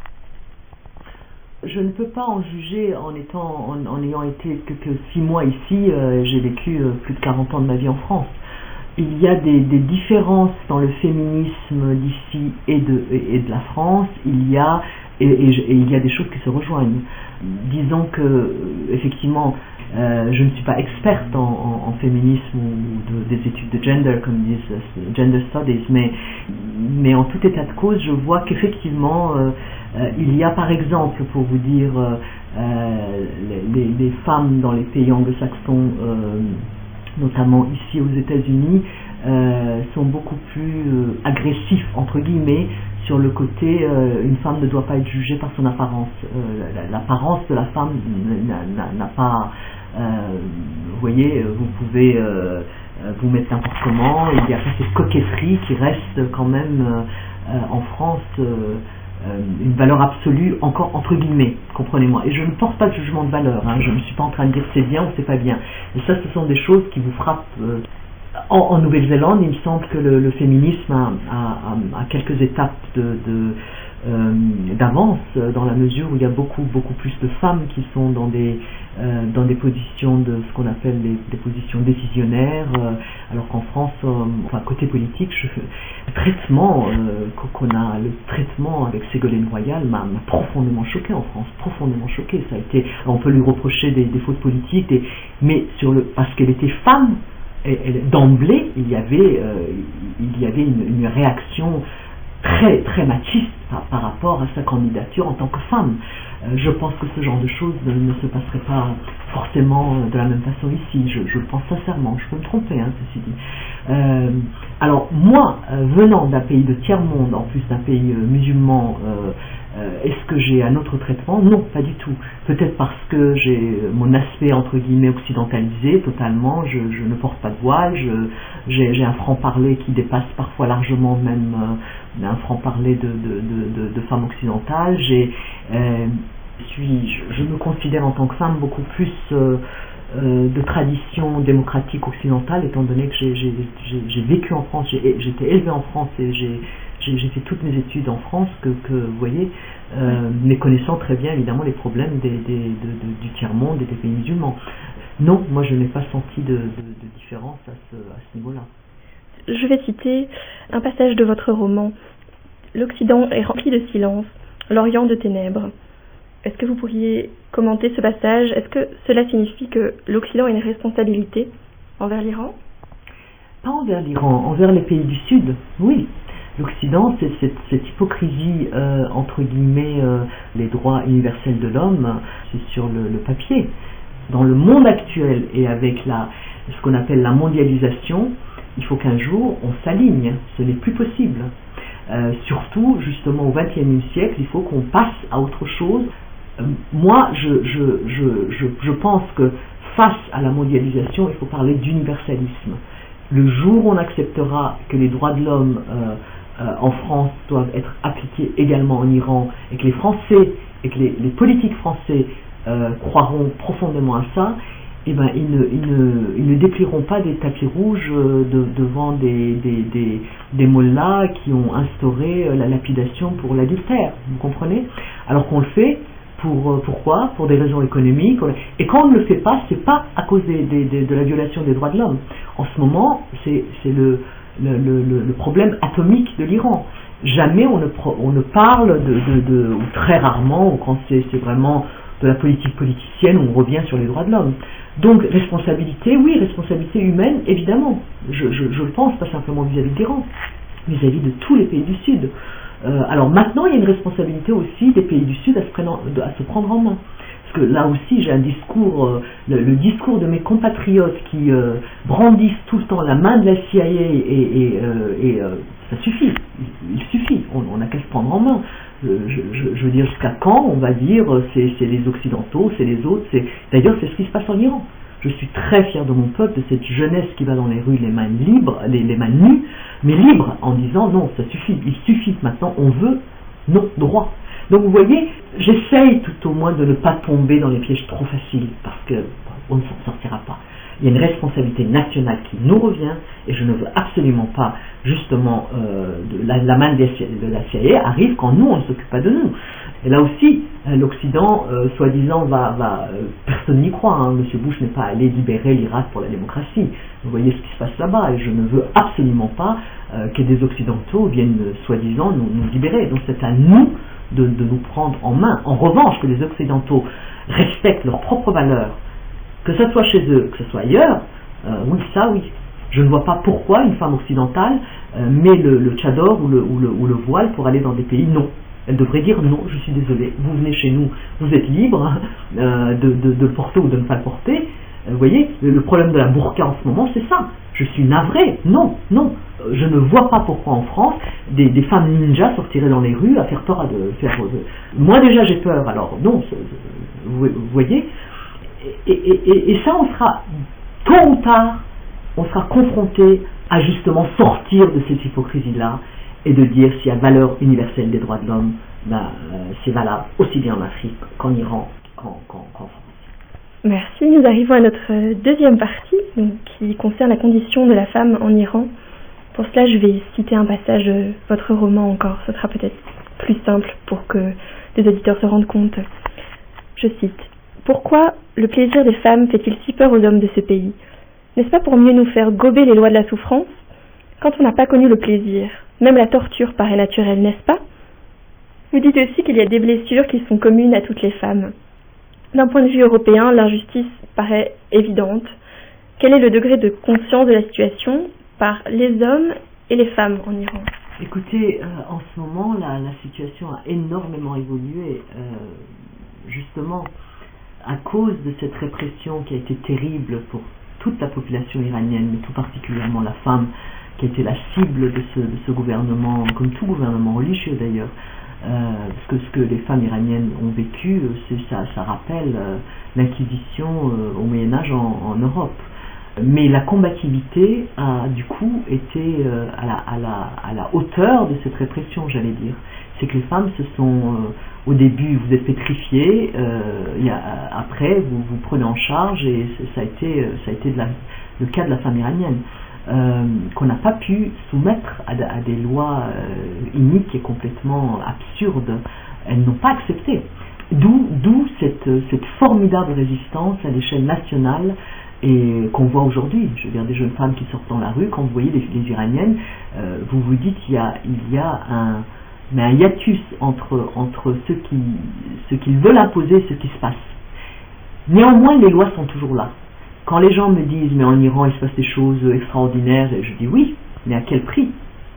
Je ne peux pas en juger en, étant, en, en ayant été que, que six mois ici. Euh, j'ai vécu euh, plus de quarante ans de ma vie en France. Il y a des, des différences dans le féminisme d'ici et de, et, et de la France. Il y a et, et, et il y a des choses qui se rejoignent. Disons que effectivement, euh, je ne suis pas experte en, en, en féminisme ou de, des études de gender comme disent uh, gender studies, mais mais en tout état de cause, je vois qu'effectivement euh, euh, il y a par exemple, pour vous dire, euh, les, les femmes dans les pays anglo-saxons, euh, notamment ici aux États-Unis, euh, sont beaucoup plus euh, agressifs entre guillemets sur le côté euh, une femme ne doit pas être jugée par son apparence. Euh, L'apparence de la femme n'a pas, euh, vous voyez, vous pouvez euh, vous mettre n'importe comment. Il y a cette coquetterie qui reste quand même euh, en France euh, une valeur absolue, encore entre guillemets, comprenez-moi. Et je ne porte pas de jugement de valeur, hein, je ne suis pas en train de dire c'est bien ou c'est pas bien. Et ça, ce sont des choses qui vous frappent. Euh, en en Nouvelle-Zélande, il me semble que le, le féminisme a, a, a quelques étapes de, de, euh, d'avance, dans la mesure où il y a beaucoup, beaucoup plus de femmes qui sont dans des, euh, dans des positions de ce qu'on appelle les, des positions décisionnaires, euh, alors qu'en France, euh, enfin, côté politique, je, le traitement euh, qu'on a, le traitement avec Ségolène Royal m'a profondément choqué en France, profondément choqué. Ça a été, on peut lui reprocher des, des fautes politiques, des, mais sur le, parce qu'elle était femme. D'emblée, il y avait, euh, il y avait une, une réaction très, très machiste par, par rapport à sa candidature en tant que femme. Euh, je pense que ce genre de choses ne, ne se passerait pas forcément de la même façon ici. Je, je le pense sincèrement. Je peux me tromper, hein, ceci dit. Euh, alors, moi, euh, venant d'un pays de tiers-monde, en plus d'un pays euh, musulman, euh, Euh, est-ce que j'ai un autre traitement? Non, pas du tout. Peut-être parce que j'ai mon aspect entre guillemets occidentalisé totalement, je, je ne porte pas de voile, j'ai un franc-parler qui dépasse parfois largement même euh, un franc-parler de, de, de, de, de femme occidentale. J'ai, euh, suis, je, je me considère en tant que femme beaucoup plus euh, euh, de tradition démocratique occidentale, étant donné que j'ai vécu en France, j'ai été élevée en France et j'ai J'ai fait toutes mes études en France, que, que vous voyez, euh, mais connaissant très bien évidemment les problèmes des, des, de, de, du tiers-monde et des pays musulmans. Non, moi je n'ai pas senti de, de, de différence à ce, à ce niveau-là. Je vais citer un passage de votre roman. L'Occident est rempli de silence, l'Orient de ténèbres. Est-ce que vous pourriez commenter ce passage? Est-ce que cela signifie que l'Occident a une responsabilité envers l'Iran? Pas envers l'Iran, envers les pays du Sud, oui. L'Occident, c'est cette, cette hypocrisie, euh, entre guillemets, euh, les droits universels de l'homme, c'est sur le, le papier. Dans le monde actuel et avec la, ce qu'on appelle la mondialisation, il faut qu'un jour on s'aligne, ce n'est plus possible. Euh, surtout, justement, au vingtième siècle, il faut qu'on passe à autre chose. Euh, moi, je, je, je, je, je pense que face à la mondialisation, il faut parler d'universalisme. Le jour où on acceptera que les droits de l'homme euh, euh, en France doivent être appliqués également en Iran, et que les Français, et que les, les politiques français euh, croiront profondément à ça, eh ben, ils, ne, ils, ne, ils ne déplieront pas des tapis rouges euh, de, devant des, des, des, des mollahs qui ont instauré euh, la lapidation pour l'adultère, vous comprenez? Alors qu'on le fait, pour, euh, pourquoi? Pour des raisons économiques. Et quand on ne le fait pas, c'est pas à cause des, des, des, de la violation des droits de l'homme. En ce moment, c'est le, le, le, le problème atomique de l'Iran. Jamais on ne, pro, on ne parle de, de, de, ou très rarement, ou quand c'est vraiment de la politique politicienne, on revient sur les droits de l'homme. Donc, responsabilité, oui, responsabilité humaine, évidemment. Je, je, je le pense, pas simplement vis-à-vis de l'Iran, vis-à-vis de tous les pays du Sud. Euh, alors maintenant, il y a une responsabilité aussi des pays du Sud à se, prendre, à se prendre en main. Parce que là aussi, j'ai un discours, euh, le, le discours de mes compatriotes qui euh, brandissent tout le temps la main de la C I A et, et, euh, et euh, ça suffit, il, il suffit, on n'a qu'à se prendre en main. Je, je, je veux dire, jusqu'à quand on va dire c'est les Occidentaux, c'est les autres, c'est d'ailleurs c'est ce qui se passe en Iran. Je suis très fier de mon peuple, de cette jeunesse qui va dans les rues les mains libres, les, les mains nues, mais libres, en disant non, ça suffit, il suffit, maintenant on veut nos droits. Donc vous voyez, j'essaye tout au moins de ne pas tomber dans les pièges trop faciles, parce que bon, on ne s'en sortira pas. Il y a une responsabilité nationale qui nous revient, et je ne veux absolument pas, justement, euh, de la, la main de la C I A arrive quand nous, on ne s'occupe pas de nous. Et là aussi, euh, l'Occident, euh, soi-disant, va, va euh, personne n'y croit. Hein. Monsieur Bush n'est pas allé libérer l'Irak pour la démocratie. Vous voyez ce qui se passe là-bas, et je ne veux absolument pas euh, que des Occidentaux viennent, euh, soi-disant, nous, nous libérer. Donc c'est à nous de, de nous prendre en main. En revanche, que les Occidentaux respectent leurs propres valeurs, que ce soit chez eux, que ce soit ailleurs, euh, oui, ça, oui. Je ne vois pas pourquoi une femme occidentale euh, met le, le tchador ou le, ou, le, ou le voile pour aller dans des pays. Non. Elle devrait dire non, je suis désolée, vous venez chez nous, vous êtes libre euh, de, de, de le porter ou de ne pas le porter. Euh, vous voyez, le problème de la burqa en ce moment, c'est ça. Je suis navrée. Non, non. Je ne vois pas pourquoi en France, des, des femmes ninjas sortiraient dans les rues à faire peur à de faire. Euh, moi déjà j'ai peur, alors non, vous, vous voyez. Et, et, et, et ça, on sera, tôt ou tard, on sera confronté à justement sortir de cette hypocrisie-là et de dire s'il y a valeur universelle des droits de l'homme, ben, euh, c'est valable aussi bien en Afrique qu'en Iran, qu'en qu'en, qu'en France. Merci. Nous arrivons à notre deuxième partie, donc, qui concerne la condition de la femme en Iran. Pour cela, je vais citer un passage de votre roman encore. Ce sera peut-être plus simple pour que les auditeurs se rendent compte. Je cite. « Pourquoi le plaisir des femmes fait-il si peur aux hommes de ce pays? N'est-ce pas pour mieux nous faire gober les lois de la souffrance? Quand on n'a pas connu le plaisir, même la torture paraît naturelle, n'est-ce pas? Vous dites aussi qu'il y a des blessures qui sont communes à toutes les femmes. D'un point de vue européen, l'injustice paraît évidente. Quel est le degré de conscience de la situation par les hommes et les femmes en Iran? Écoutez, euh, en ce moment, la, la situation a énormément évolué, euh, justement, à cause de cette répression qui a été terrible pour toute la population iranienne, mais tout particulièrement la femme, qui a été la cible de ce, de ce gouvernement, comme tout gouvernement religieux d'ailleurs, euh, parce que ce que les femmes iraniennes ont vécu, ça, ça rappelle euh, l'inquisition euh, au Moyen-Âge en, en Europe. Mais la combativité a du coup été euh, à, la, à, la, à la hauteur de cette répression, j'allais dire. C'est que les femmes se sont, euh, au début, vous êtes pétrifiées, euh, y a, après, vous vous prenez en charge, et ça a été, ça a été de la, le cas de la femme iranienne, euh, qu'on n'a pas pu soumettre à, à des lois euh, iniques et complètement absurdes. Elles n'ont pas accepté. D'où, d'où cette, cette formidable résistance à l'échelle nationale, et qu'on voit aujourd'hui. Je veux dire, des jeunes femmes qui sortent dans la rue, quand vous voyez les, les Iraniennes, euh, vous vous dites qu'il y a, il y a un, mais un hiatus entre, entre ceux qui, ceux qu'ils veulent imposer et ce qui se passe. Néanmoins, les lois sont toujours là. Quand les gens me disent, mais en Iran, il se passe des choses extraordinaires, je dis oui, mais à quel prix?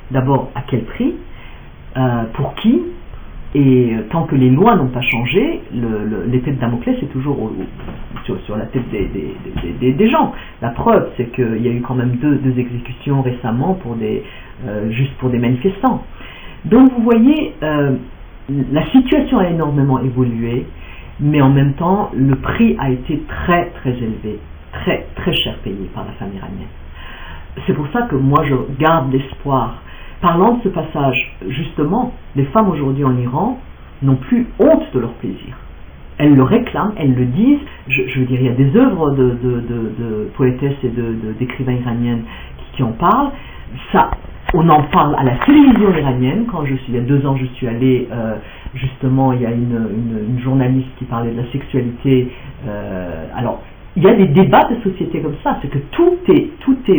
D'abord, à quel prix, euh, pour qui, et tant que les lois n'ont pas changé, le, le, l'épée de Damoclès est toujours au, au, sur, sur la tête des, des, des, des, des gens. La preuve, c'est qu'il y a eu quand même deux, deux exécutions récemment pour des, euh, juste pour des manifestants. Donc vous voyez, euh, la situation a énormément évolué, mais en même temps, le prix a été très très élevé, très très cher payé par la femme iranienne. C'est pour ça que moi je garde l'espoir. Parlant de ce passage, justement, les femmes aujourd'hui en Iran n'ont plus honte de leur plaisir. Elles le réclament, elles le disent. Je, je veux dire, il y a des œuvres de, de, de, de poétesses et de, de, d'écrivains iraniennes qui, qui en parlent. Ça, on en parle à la télévision iranienne. Quand je suis, il y a deux ans, je suis allée, euh, justement, il y a une, une, une journaliste qui parlait de la sexualité. Euh, alors, il y a des débats de société comme ça. C'est que tout est, tout est,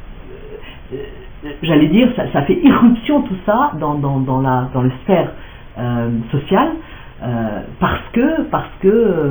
euh, j'allais dire, ça, ça fait irruption tout ça dans, dans, dans la, dans le sphère euh, sociale, euh, parce que, parce que,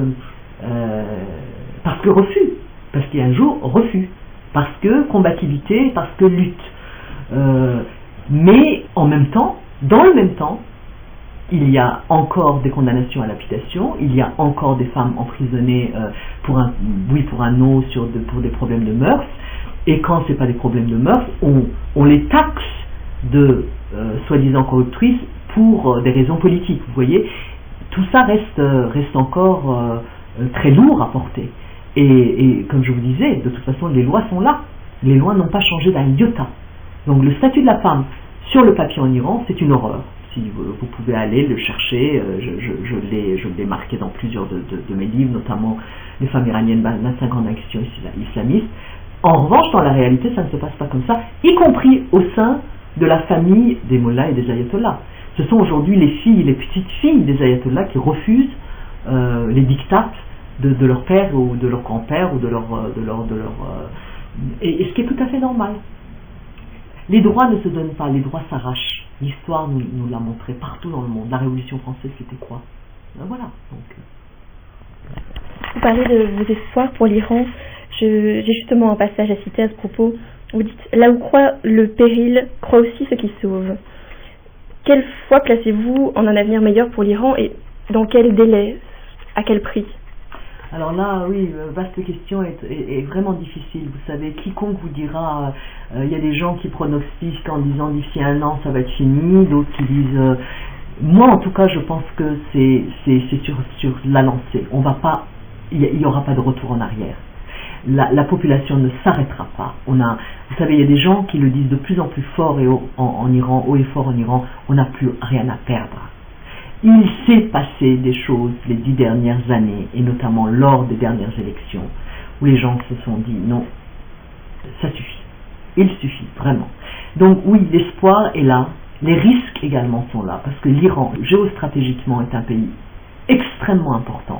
euh, parce que refus, parce qu'il y a un jour refus, parce que combativité, parce que lutte. Euh, mais en même temps, dans le même temps, il y a encore des condamnations à lapidation, il y a encore des femmes emprisonnées euh, pour un, oui, pour un no sur de, pour des problèmes de mœurs, et quand c'est pas des problèmes de mœurs, on, on les taxe de euh, soi-disant corruptrices pour euh, des raisons politiques. Vous voyez, tout ça reste, euh, reste encore euh, très lourd à porter. Et, et comme je vous disais, de toute façon, les lois sont là. Les lois n'ont pas changé d'un iota. Donc le statut de la femme sur le papier en Iran, c'est une horreur. Si vous, vous pouvez aller le chercher, euh, je, je, je, l'ai, je l'ai marqué dans plusieurs de, de, de mes livres, notamment Les femmes iraniennes, vingt-cinq ans d'action islamiste. En revanche, dans la réalité, ça ne se passe pas comme ça, y compris au sein de la famille des mollahs et des ayatollahs. Ce sont aujourd'hui les filles, les petites filles des ayatollahs qui refusent euh, les dictats de, de leur père ou de leur grand-père ou de leur... De leur, de leur euh, et, et ce qui est tout à fait normal. Les droits ne se donnent pas, les droits s'arrachent. L'histoire nous, nous l'a montré partout dans le monde. La Révolution française, c'était quoi? Ben voilà. Donc, vous parlez de vos espoirs pour l'Iran. Je, j'ai justement un passage à citer à ce propos. Vous dites « Là où croit le péril, croit aussi ce qui sauve ». Quelle foi placez-vous en un avenir meilleur pour l'Iran et dans quel délai? À quel prix? Alors là, oui, vaste question est, est, est vraiment difficile. Vous savez, quiconque vous dira, il euh, y a des gens qui pronostiquent en disant d'ici un an ça va être fini, d'autres qui disent... Euh, moi en tout cas je pense que c'est, c'est, c'est sur, sur la lancée. On va pas, il n'y aura pas de retour en arrière. La, la population ne s'arrêtera pas. On a, vous savez, il y a des gens qui le disent de plus en plus fort et haut en, en Iran, haut et fort en Iran, on n'a plus rien à perdre. Il s'est passé des choses les dix dernières années, et notamment lors des dernières élections, où les gens se sont dit non, ça suffit. Il suffit, vraiment. Donc oui, l'espoir est là, les risques également sont là, parce que l'Iran, géostratégiquement, est un pays extrêmement important.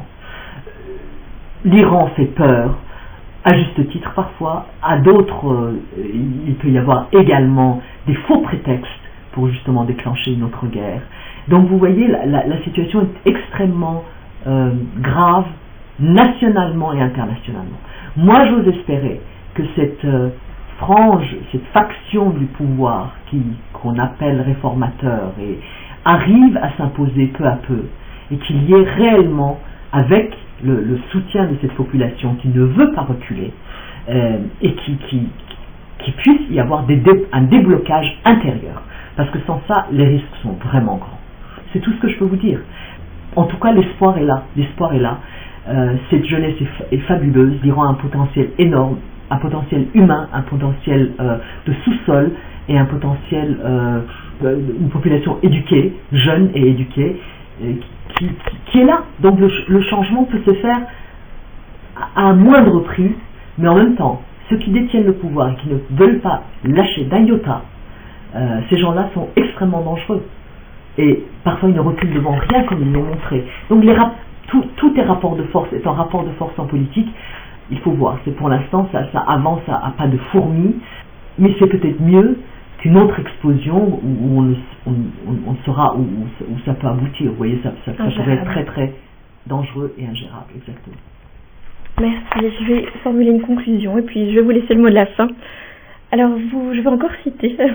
L'Iran fait peur, à juste titre parfois, à d'autres, euh, il peut y avoir également des faux prétextes pour justement déclencher une autre guerre. Donc vous voyez, la, la, la situation est extrêmement euh, grave, nationalement et internationalement. Moi, j'ose espérer que cette euh, frange, cette faction du pouvoir qui, qu'on appelle réformateur, et arrive à s'imposer peu à peu, et qu'il y ait réellement, avec le, le soutien de cette population qui ne veut pas reculer, euh, et qui, qui, qui puisse y avoir des dé, un déblocage intérieur. Parce que sans ça, les risques sont vraiment grands. C'est tout ce que je peux vous dire. En tout cas, l'espoir est là. L'espoir est là. Euh, cette jeunesse est, fa- est fabuleuse. L'Iran a un potentiel énorme, un potentiel humain, un potentiel euh, de sous-sol et un potentiel, euh, une population éduquée, jeune et éduquée, euh, qui, qui, qui est là. Donc le, le changement peut se faire à, à un moindre prix, mais en même temps, ceux qui détiennent le pouvoir et qui ne veulent pas lâcher d'un iota, euh, ces gens-là sont extrêmement dangereux. Et parfois ils ne reculent devant rien comme ils l'ont montré. Donc les rap- tout, tout est rapport de force, est un rapport de force en politique. Il faut voir, c'est pour l'instant ça, ça avance à, à pas de fourmis, mais c'est peut-être mieux qu'une autre explosion où, où, on, on, on, on saura où, où, où ça peut aboutir. Vous voyez, ça, ça, ça pourrait être très très dangereux et ingérable, exactement. Merci, je vais formuler une conclusion et puis je vais vous laisser le mot de la fin. Alors vous, je vais encore citer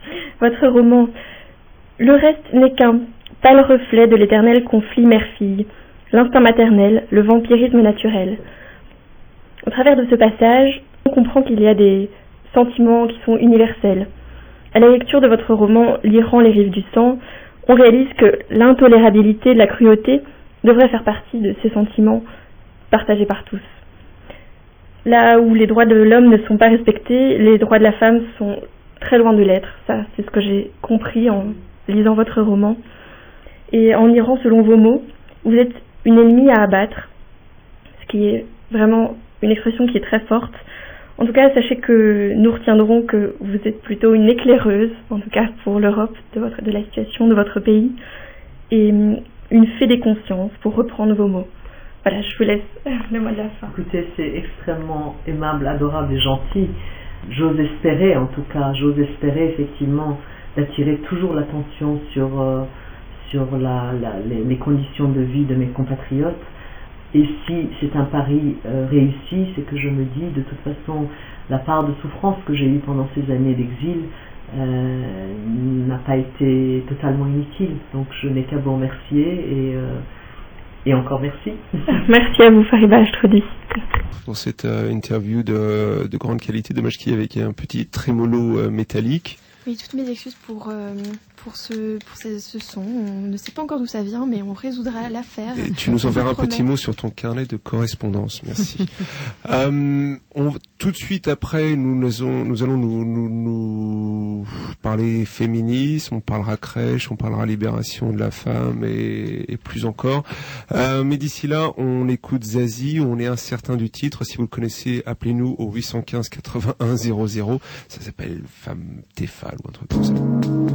Votre roman « Le reste n'est qu'un pâle reflet de l'éternel conflit mère-fille, l'instinct maternel, le vampirisme naturel ». Au travers de ce passage, on comprend qu'il y a des sentiments qui sont universels. À la lecture de votre roman « L'Iran, les rives du sang », on réalise que l'intolérabilité de la cruauté devrait faire partie de ces sentiments partagés par tous. Là où les droits de l'homme ne sont pas respectés, les droits de la femme sont très loin de l'être. Ça, c'est ce que j'ai compris en lisant votre roman. Et en Iran, selon vos mots, vous êtes une ennemie à abattre, ce qui est vraiment une expression qui est très forte. En tout cas, sachez que nous retiendrons que vous êtes plutôt une éclaireuse, en tout cas pour l'Europe, de, votre, de la situation de votre pays, et une fée des consciences, pour reprendre vos mots. Voilà, je vous laisse le mot de la fin. Écoutez, c'est extrêmement aimable, adorable et gentil. J'ose espérer, en tout cas, j'ose espérer effectivement d'attirer toujours l'attention sur, euh, sur la, la, les, les conditions de vie de mes compatriotes. Et si c'est un pari euh, réussi, c'est que je me dis, de toute façon, la part de souffrance que j'ai eue pendant ces années d'exil euh, n'a pas été totalement inutile. Donc je n'ai qu'à vous remercier et... Euh, Et encore merci. Merci à vous, Fariba Astrodi. Pour cette euh, interview de, de grande qualité, dommage qu'il y avait un petit trémolo euh, métallique. Oui, toutes mes excuses pour, euh, pour, ce, pour ce, ce son. On ne sait pas encore d'où ça vient, mais on résoudra l'affaire. Et tu nous enverras un petit mot sur ton carnet de correspondance. Merci. euh, on, tout de suite après, nous, nous, nous allons nous, nous, nous parler féminisme, on parlera crèche, on parlera libération de la femme et, et plus encore. Euh, mais d'ici là, on écoute Zazie, on est incertain du titre. Si vous le connaissez, appelez-nous au huit cent quinze quatre-vingt-un zéro zéro. Ça s'appelle Femme Tefal ou un truc comme ça.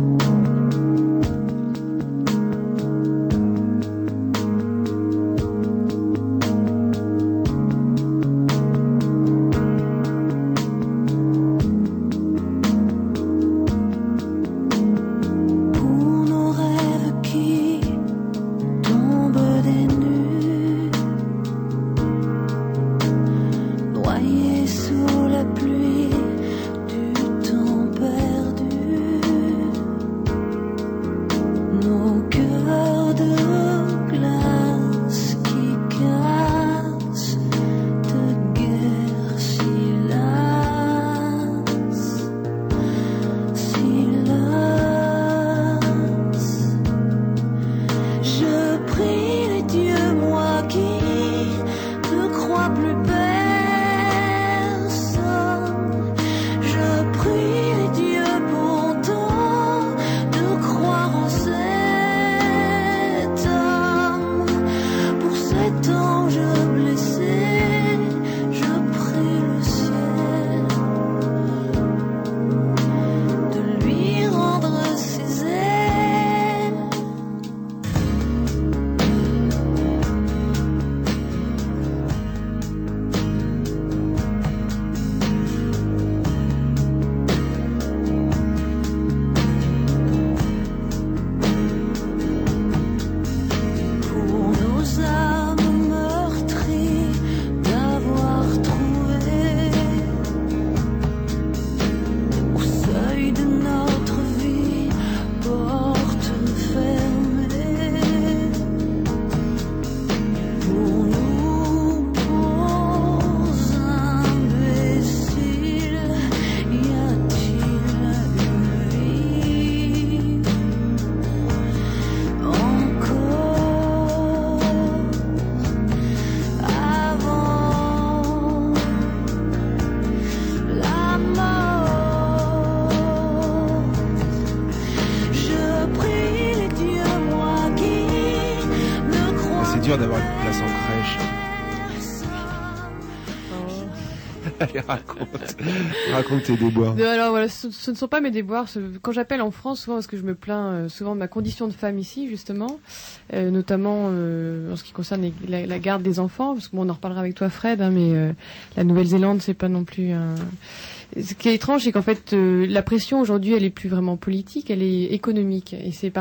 D'avoir une place en crèche. Allez, raconte, raconte tes déboires. De, alors voilà, ce, ce ne sont pas mes déboires. Ce, quand j'appelle en France, souvent parce que je me plains euh, souvent de ma condition de femme ici, justement, euh, notamment euh, en ce qui concerne les, la, la garde des enfants, parce que bon, on en reparlera avec toi, Fred, hein, mais euh, la Nouvelle-Zélande, c'est pas non plus un. Ce qui est étrange, c'est qu'en fait, euh, la pression aujourd'hui, elle est plus vraiment politique, elle est économique, et c'est par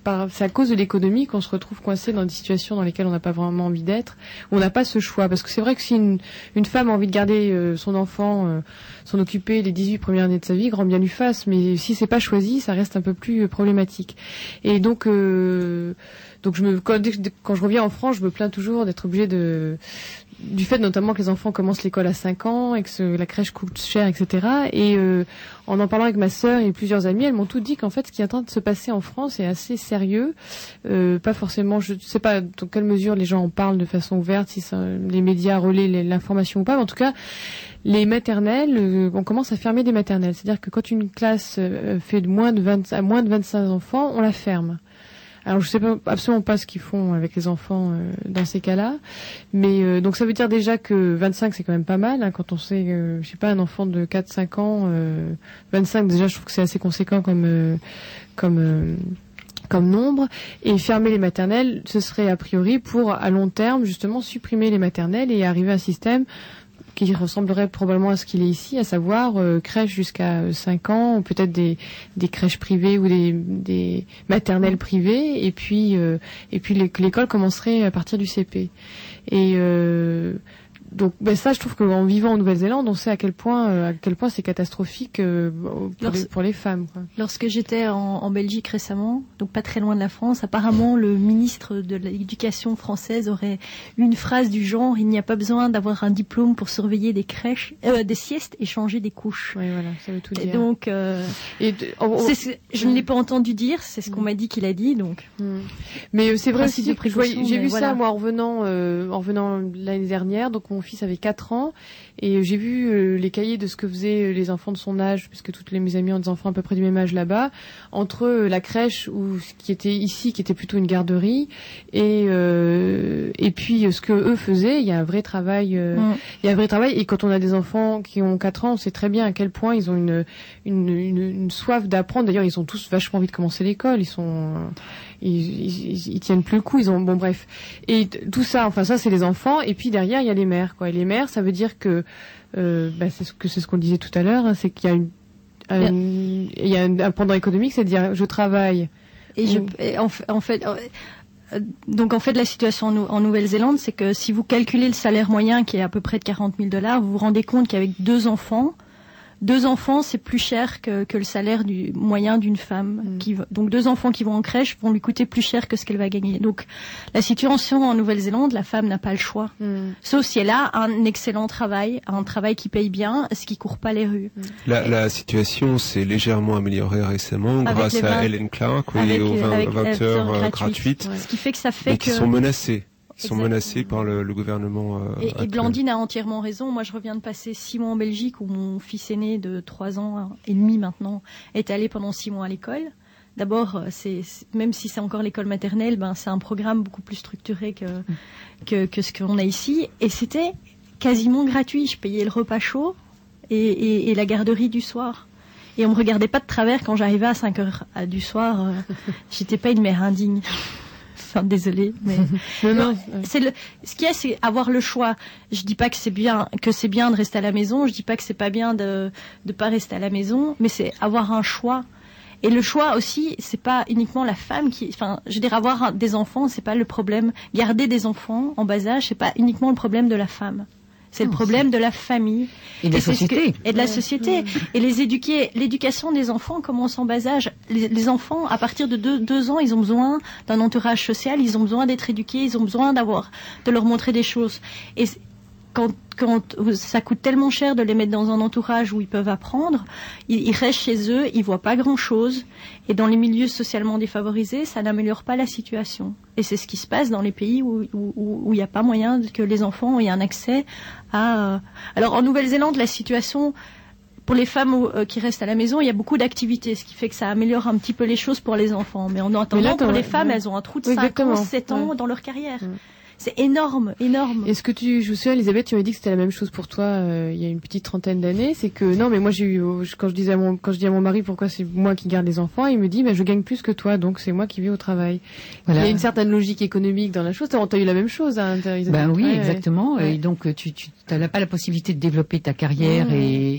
par, c'est à cause de l'économie qu'on se retrouve coincé dans des situations dans lesquelles on n'a pas vraiment envie d'être, où on n'a pas ce choix. Parce que c'est vrai que si une, une femme a envie de garder euh, son enfant, euh, s'en occuper les dix-huit premières années de sa vie, grand bien lui fasse. Mais si c'est pas choisi, ça reste un peu plus euh, problématique. Et donc, euh, donc je me, quand, quand je reviens en France, je me plains toujours d'être obligée de du fait notamment que les enfants commencent l'école à cinq ans et que ce, la crèche coûte cher, et cetera. Et euh, en en parlant avec ma sœur et plusieurs amis, elles m'ont toutes dit qu'en fait, ce qui est en train de se passer en France est assez sérieux. Euh, pas forcément, je ne sais pas dans quelle mesure les gens en parlent de façon ouverte, si ça, les médias relaient l'information ou pas, mais en tout cas, les maternelles, euh, on commence à fermer des maternelles. C'est-à-dire que quand une classe euh, fait de moins de vingt, à moins de vingt-cinq enfants, on la ferme. Alors je sais pas, absolument pas ce qu'ils font avec les enfants euh, dans ces cas-là, mais euh, donc ça veut dire déjà que vingt-cinq c'est quand même pas mal, hein, quand on sait, euh, je sais pas, un enfant de quatre cinq ans, euh, vingt-cinq déjà je trouve que c'est assez conséquent comme euh, comme euh, comme nombre, et fermer les maternelles, ce serait a priori pour à long terme justement supprimer les maternelles et arriver à un système qui ressemblerait probablement à ce qu'il est ici, à savoir euh, crèche jusqu'à cinq ans, ou peut-être des, des crèches privées ou des, des maternelles privées, et puis euh, et puis l'école commencerait à partir du C P. Et euh, donc ben ça, je trouve qu'en vivant en Nouvelle-Zélande, on sait à quel point euh, à quel point c'est catastrophique euh, pour, les, pour les femmes, quoi. Lorsque j'étais en, en Belgique récemment, donc pas très loin de la France, apparemment le ministre de l'éducation française aurait une phrase du genre: il n'y a pas besoin d'avoir un diplôme pour surveiller des crèches, euh, des siestes et changer des couches. Oui, voilà, ça veut tout dire. Et donc, euh, et de, oh, oh, c'est, je ne l'ai pas entendu dire, c'est ce qu'on m'a dit qu'il a dit, donc. Mm. Mais c'est vrai aussi, j'ai vu voilà. ça moi en revenant, euh, en revenant l'année dernière, donc mon fils avait quatre ans et j'ai vu euh, les cahiers de ce que faisaient les enfants de son âge, puisque toutes les mes amies ont des enfants à peu près du même âge là-bas, entre euh, la crèche ou ce qui était ici, qui était plutôt une garderie, et euh, et puis euh, ce que eux faisaient. Il y a un vrai travail, euh, mm. il y a un vrai travail. Et quand on a des enfants qui ont quatre ans, on sait très bien à quel point ils ont une une, une, une soif d'apprendre. D'ailleurs, ils ont tous vachement envie de commencer l'école. Ils sont Ils, ils, ils tiennent plus le coup, ils ont bon bref. Et t- tout ça, enfin ça c'est les enfants, et puis derrière il y a les mères, quoi. Et les mères, ça veut dire que euh, bah, c'est ce que c'est ce qu'on disait tout à l'heure, hein, c'est qu'il y a une un, il y a un, un pendant économique, c'est de dire je travaille. Et je et en, en fait euh, donc en fait la situation en, en Nouvelle-Zélande, c'est que si vous calculez le salaire moyen qui est à peu près de quarante mille dollars, vous vous rendez compte qu'avec deux enfants Deux enfants, c'est plus cher que, que le salaire du moyen d'une femme. Mmh. Qui, donc deux enfants qui vont en crèche vont lui coûter plus cher que ce qu'elle va gagner. Donc la situation en Nouvelle-Zélande, la femme n'a pas le choix. Mmh. Sauf si elle a un excellent travail, un travail qui paye bien, ce qui court pas les rues. Mmh. La, la situation s'est légèrement améliorée récemment avec grâce à Helen Clark, oui, aux vingt heures euh, gratuites. Ouais. Ce qui fait que ça fait mais que... qui sont menacés. Ils sont menacés par le, le gouvernement. Euh, et, et Blandine a entièrement raison. Moi, je reviens de passer six mois en Belgique, où mon fils aîné de trois ans et demi maintenant est allé pendant six mois à l'école. D'abord, c'est, même si c'est encore l'école maternelle, ben c'est un programme beaucoup plus structuré que que, que ce qu'on a ici. Et c'était quasiment gratuit. Je payais le repas chaud et, et, et la garderie du soir. Et on me regardait pas de travers quand j'arrivais à cinq heures du soir. Euh, j'étais pas une mère indigne. Enfin, désolée, mais non, non, c'est le, ce qu'il y a, c'est avoir le choix. Je dis pas que c'est bien, que c'est bien de rester à la maison. Je dis pas que c'est pas bien de, de pas rester à la maison, mais c'est avoir un choix. Et le choix aussi, c'est pas uniquement la femme qui, enfin, je veux dire, avoir un, des enfants, c'est pas le problème. Garder des enfants en bas âge, c'est pas uniquement le problème de la femme. C'est non, le problème c'est... de la famille. Et de la société. Que, et de la société. Et les éduquer, l'éducation des enfants commence en bas âge. Les, les enfants, à partir de deux, deux ans, ils ont besoin d'un entourage social, ils ont besoin d'être éduqués, ils ont besoin d'avoir, de leur montrer des choses. Et quand, quand ça coûte tellement cher de les mettre dans un entourage où ils peuvent apprendre, ils, ils restent chez eux, ils voient pas grand chose. Et dans les milieux socialement défavorisés, ça n'améliore pas la situation. Et c'est ce qui se passe dans les pays où où, où il n'y a pas moyen que les enfants aient un accès à... Euh... Alors en Nouvelle-Zélande, la situation... Pour les femmes euh, qui restent à la maison, il y a beaucoup d'activités, ce qui fait que ça améliore un petit peu les choses pour les enfants. Mais en attendant, là, pour les femmes, ouais. elles ont un trou de oui, cinq ans, sept ans ouais. dans leur carrière. Ouais. C'est énorme, énorme. Est-ce que tu, je me souviens, Elisabeth, tu m'as dit que c'était la même chose pour toi euh, il y a une petite trentaine d'années. C'est que non, mais moi j'ai eu quand je disais à mon quand je dis à mon mari pourquoi c'est moi qui garde les enfants, il me dit bah je gagne plus que toi, donc c'est moi qui vais au travail. Voilà. Il y a une certaine logique économique dans la chose. T'as eu la même chose, hein, Ben oui, ouais, exactement. Ouais. Et donc tu tu t'as pas la possibilité de développer ta carrière mmh. et, et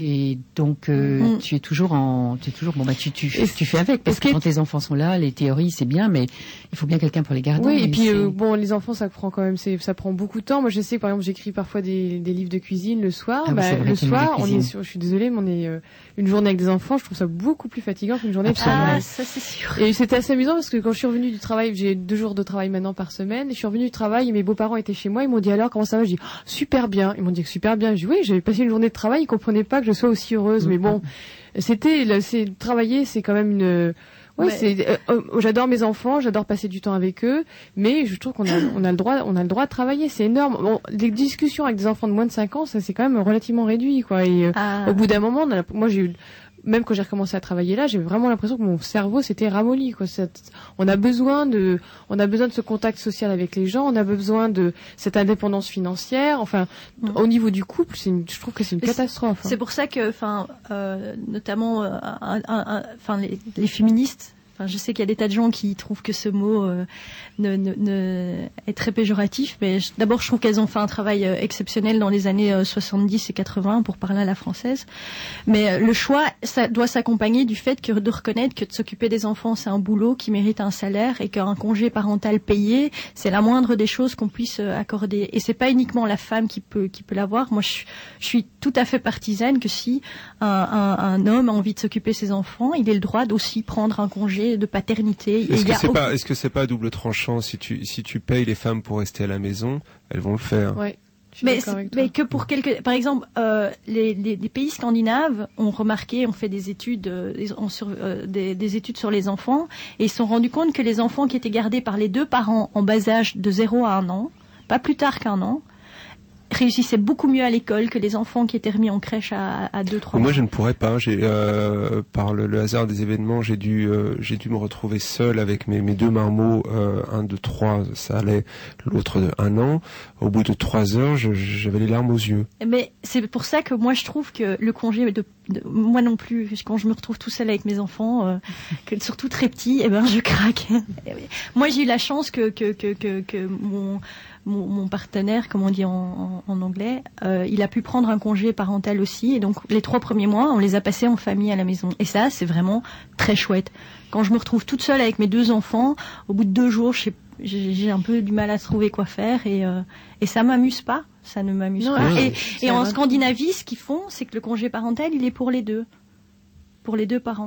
Donc euh, Mm. tu es toujours en, tu es toujours bon bah tu tu Et tu fais avec parce et que ce quand qui est- les enfants sont là, les théories c'est bien, mais il faut bien quelqu'un pour les garder. Oui, et puis c'est- euh, bon, les enfants, ça prend quand même, c'est, ça prend beaucoup de temps. Moi, je sais, par exemple, j'écris parfois des, des livres de cuisine le soir. Ah oui, Bah, c'est vrai, le tes livres de soir, on cuisine. est sur, je suis désolée, mais on est euh, une journée avec des enfants. Je trouve ça beaucoup plus fatigant qu'une journée. Absolument. Ah, parce que- ça c'est sûr. Et c'était assez amusant parce que quand je suis revenue du travail, j'ai deux jours de travail maintenant par semaine, et je suis revenue du travail et mes beaux-parents étaient chez moi, ils m'ont dit alors comment ça va? Je dis oh, super bien. Ils m'ont dit que super bien. Je dis oui, j'avais passé une journée de travail, ils comprenaient pas que je sois aussi heureuse, mais bon, c'était, là, c'est travailler, c'est quand même une. Oui, Ouais. c'est. euh, euh, j'adore mes enfants, j'adore passer du temps avec eux, mais je trouve qu'on a, on a le droit, on a le droit de travailler, c'est énorme. Bon, les discussions avec des enfants de moins de cinq ans, ça c'est quand même relativement réduit, quoi. Et euh, Ah. au bout d'un moment, on a la- moi j'ai eu, même quand j'ai recommencé à travailler là, j'ai vraiment l'impression que mon cerveau s'était ramolli, quoi. C'est- On a besoin de, on a besoin de ce contact social avec les gens, on a besoin de cette indépendance financière. Enfin, Mm. au niveau du couple, c'est une, je trouve que c'est une Mais c'est- catastrophe. hein. C'est pour ça que, enfin, euh, notamment, euh, un- un- un- enfin, les, les féministes. Enfin, je sais qu'il y a des tas de gens qui trouvent que ce mot euh, ne, ne, ne- est très péjoratif, mais je- d'abord, je trouve qu'elles ont fait un travail euh, exceptionnel dans les années euh, soixante-dix et quatre-vingts pour parler à la française. Mais euh, le choix, ça doit s'accompagner du fait que de reconnaître que de s'occuper des enfants, c'est un boulot qui mérite un salaire et qu'un congé parental payé, c'est la moindre des choses qu'on puisse euh, accorder. Et c'est pas uniquement la femme qui peut qui peut l'avoir. Moi, je, je suis tout à fait partisane que si un, un, un homme a envie de s'occuper de ses enfants, il ait le droit d'aussi prendre un congé de paternité. Et Est-ce il y que a c'est aucun- pas, est-ce que c'est pas à double tranchant si tu, si tu payes les femmes pour rester à la maison, elles vont le faire. Ouais. Je suis Mais, d'accord c'est- avec toi. mais que pour quelques, par exemple, euh, les, les, les pays scandinaves ont remarqué, ont fait des études, euh, ils ont sur, euh, des, des études sur les enfants, et ils se sont rendus compte que les enfants qui étaient gardés par les deux parents en bas âge de zéro à un an, pas plus tard qu'un an, réussissaient beaucoup mieux à l'école que les enfants qui étaient remis en crèche à, à deux trois Moi, ans. je ne pourrais pas. J'ai, euh, par le, le hasard des événements, j'ai dû, euh, j'ai dû me retrouver seul avec mes, mes deux marmots, euh, un de trois, ça allait, l'autre de un an. Au bout de trois heures, je- j'avais les larmes aux yeux. Mais c'est pour ça que moi je trouve que le congé de, de moi non plus, quand je me retrouve tout seul avec mes enfants, euh, que surtout très petits, eh ben je craque. Moi j'ai eu la chance que que que que, que mon, mon mon partenaire, comme on dit en, en, en anglais, euh, il a pu prendre un congé parental aussi, et donc les trois premiers mois on les a passés en famille à la maison. Et ça c'est vraiment très chouette. Quand je me retrouve toute seule avec mes deux enfants, au bout de deux jours, je sais j'ai j'ai un peu du mal à trouver quoi faire et euh, et ça m'amuse pas, ça ne m'amuse Non, pas. ouais, Et, c'est et en vrai. Scandinavie, ce qu'ils font, c'est que le congé parental, il est pour les deux, pour les deux parents.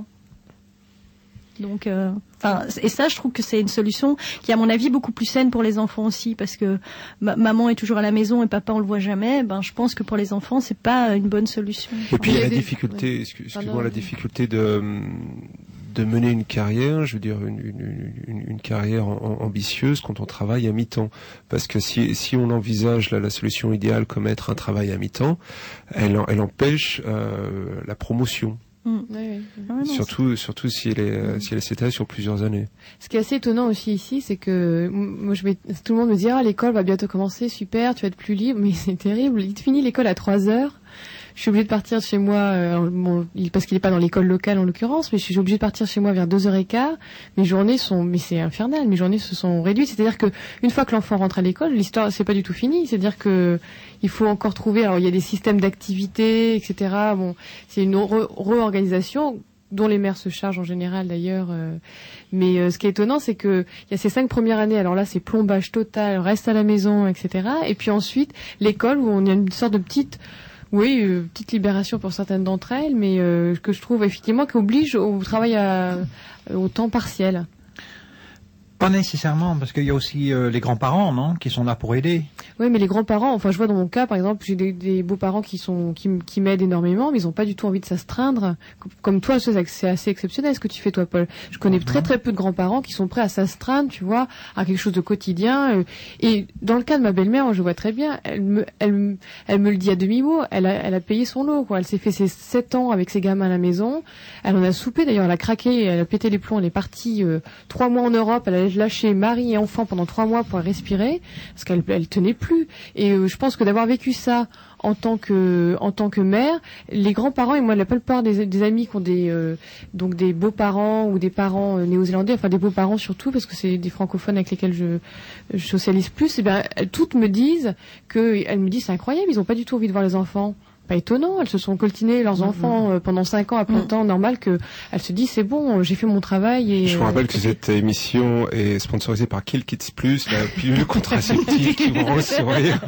Donc, euh, enfin, et ça, je trouve que c'est une solution qui, est, à mon avis, beaucoup plus saine pour les enfants aussi, parce que ma- maman est toujours à la maison et papa on le voit jamais. Ben, je pense que pour les enfants, c'est pas une bonne solution. Et puis, il y a la des- difficulté, excu- excuse-moi, Pardon. la difficulté de, de mener une carrière, je veux dire, une, une, une, une carrière en- en- ambitieuse quand on travaille à mi-temps. Parce que si, si on envisage la, la solution idéale comme être un travail à mi-temps, elle, en- elle empêche euh, la promotion. Mm. Ouais, ouais. Ah ouais, non, Surtout, surtout si elle est, euh, si elle s'étale sur plusieurs années. Ce qui est assez étonnant aussi ici, c'est que m- moi, je vais, tout le monde me dit ah l'école va bientôt commencer, super, tu vas être plus libre, mais c'est terrible. Il finit l'école à trois heures. Je suis obligée de partir de chez moi, euh, bon, il- parce qu'il n'est pas dans l'école locale en l'occurrence, mais je suis obligée de partir chez moi vers deux heures et quart. Mes journées sont, mais c'est infernal, mes journées se sont réduites. C'est-à-dire que une fois que l'enfant rentre à l'école, l'histoire c'est pas du tout fini. C'est-à-dire que il faut encore trouver. Alors il y a des systèmes d'activité, et cetera. Bon, c'est une re- réorganisation dont les mères se chargent en général d'ailleurs. euh, mais euh, ce qui est étonnant, c'est que il y a ces cinq premières années. Alors là, c'est plombage total, reste à la maison, et cetera. Et puis ensuite, l'école où on a une sorte de petite Oui, euh, petite libération pour certaines d'entre elles, mais euh, que je trouve effectivement qui oblige au travail à, au temps partiel. Pas nécessairement, parce qu'il y a aussi euh, les grands-parents, non, qui sont là pour aider. Oui, mais les grands-parents, enfin je vois dans mon cas, par exemple, j'ai des, des beaux-parents qui sont qui, m- qui m'aident énormément, mais ils n'ont pas du tout envie de s'astreindre. Comme- Comme toi, c'est c'est assez exceptionnel ce que tu fais, toi, Paul. Je connais très très peu de grands-parents qui sont prêts à s'astreindre, tu vois, à quelque chose de quotidien. euh, Et dans le cas de ma belle-mère, moi, je vois très bien, elle me, elle, me- elle me le dit à demi-mot, elle a, elle a payé son lot, quoi. Elle s'est fait ses sept ans avec ses gamins à la maison. Elle en a soupé, d'ailleurs, elle a craqué, elle a pété les plombs, elle est partie euh, trois mois en Europe, elle a lâché mari et enfant pendant trois mois pour respirer, parce qu'elle elle tenait plus. Et euh, je pense que d'avoir vécu ça en tant que en tant que mère, les grands-parents et moi la plupart des, des amis qui ont des euh, donc des beaux-parents ou des parents euh, néo-zélandais, enfin des beaux-parents surtout parce que c'est des francophones avec lesquels je, je socialise plus, et bien elles, toutes me disent que elles me disent c'est incroyable, ils ont pas du tout envie de voir les enfants. pas étonnant. Elles se sont coltinées leurs enfants euh, pendant cinq ans à plein temps, normal que elles se disent c'est bon, j'ai fait mon travail. Et je vous rappelle que cette émission est sponsorisée par Kill Kids Plus, la pilule contraceptive qui vous rend sourire.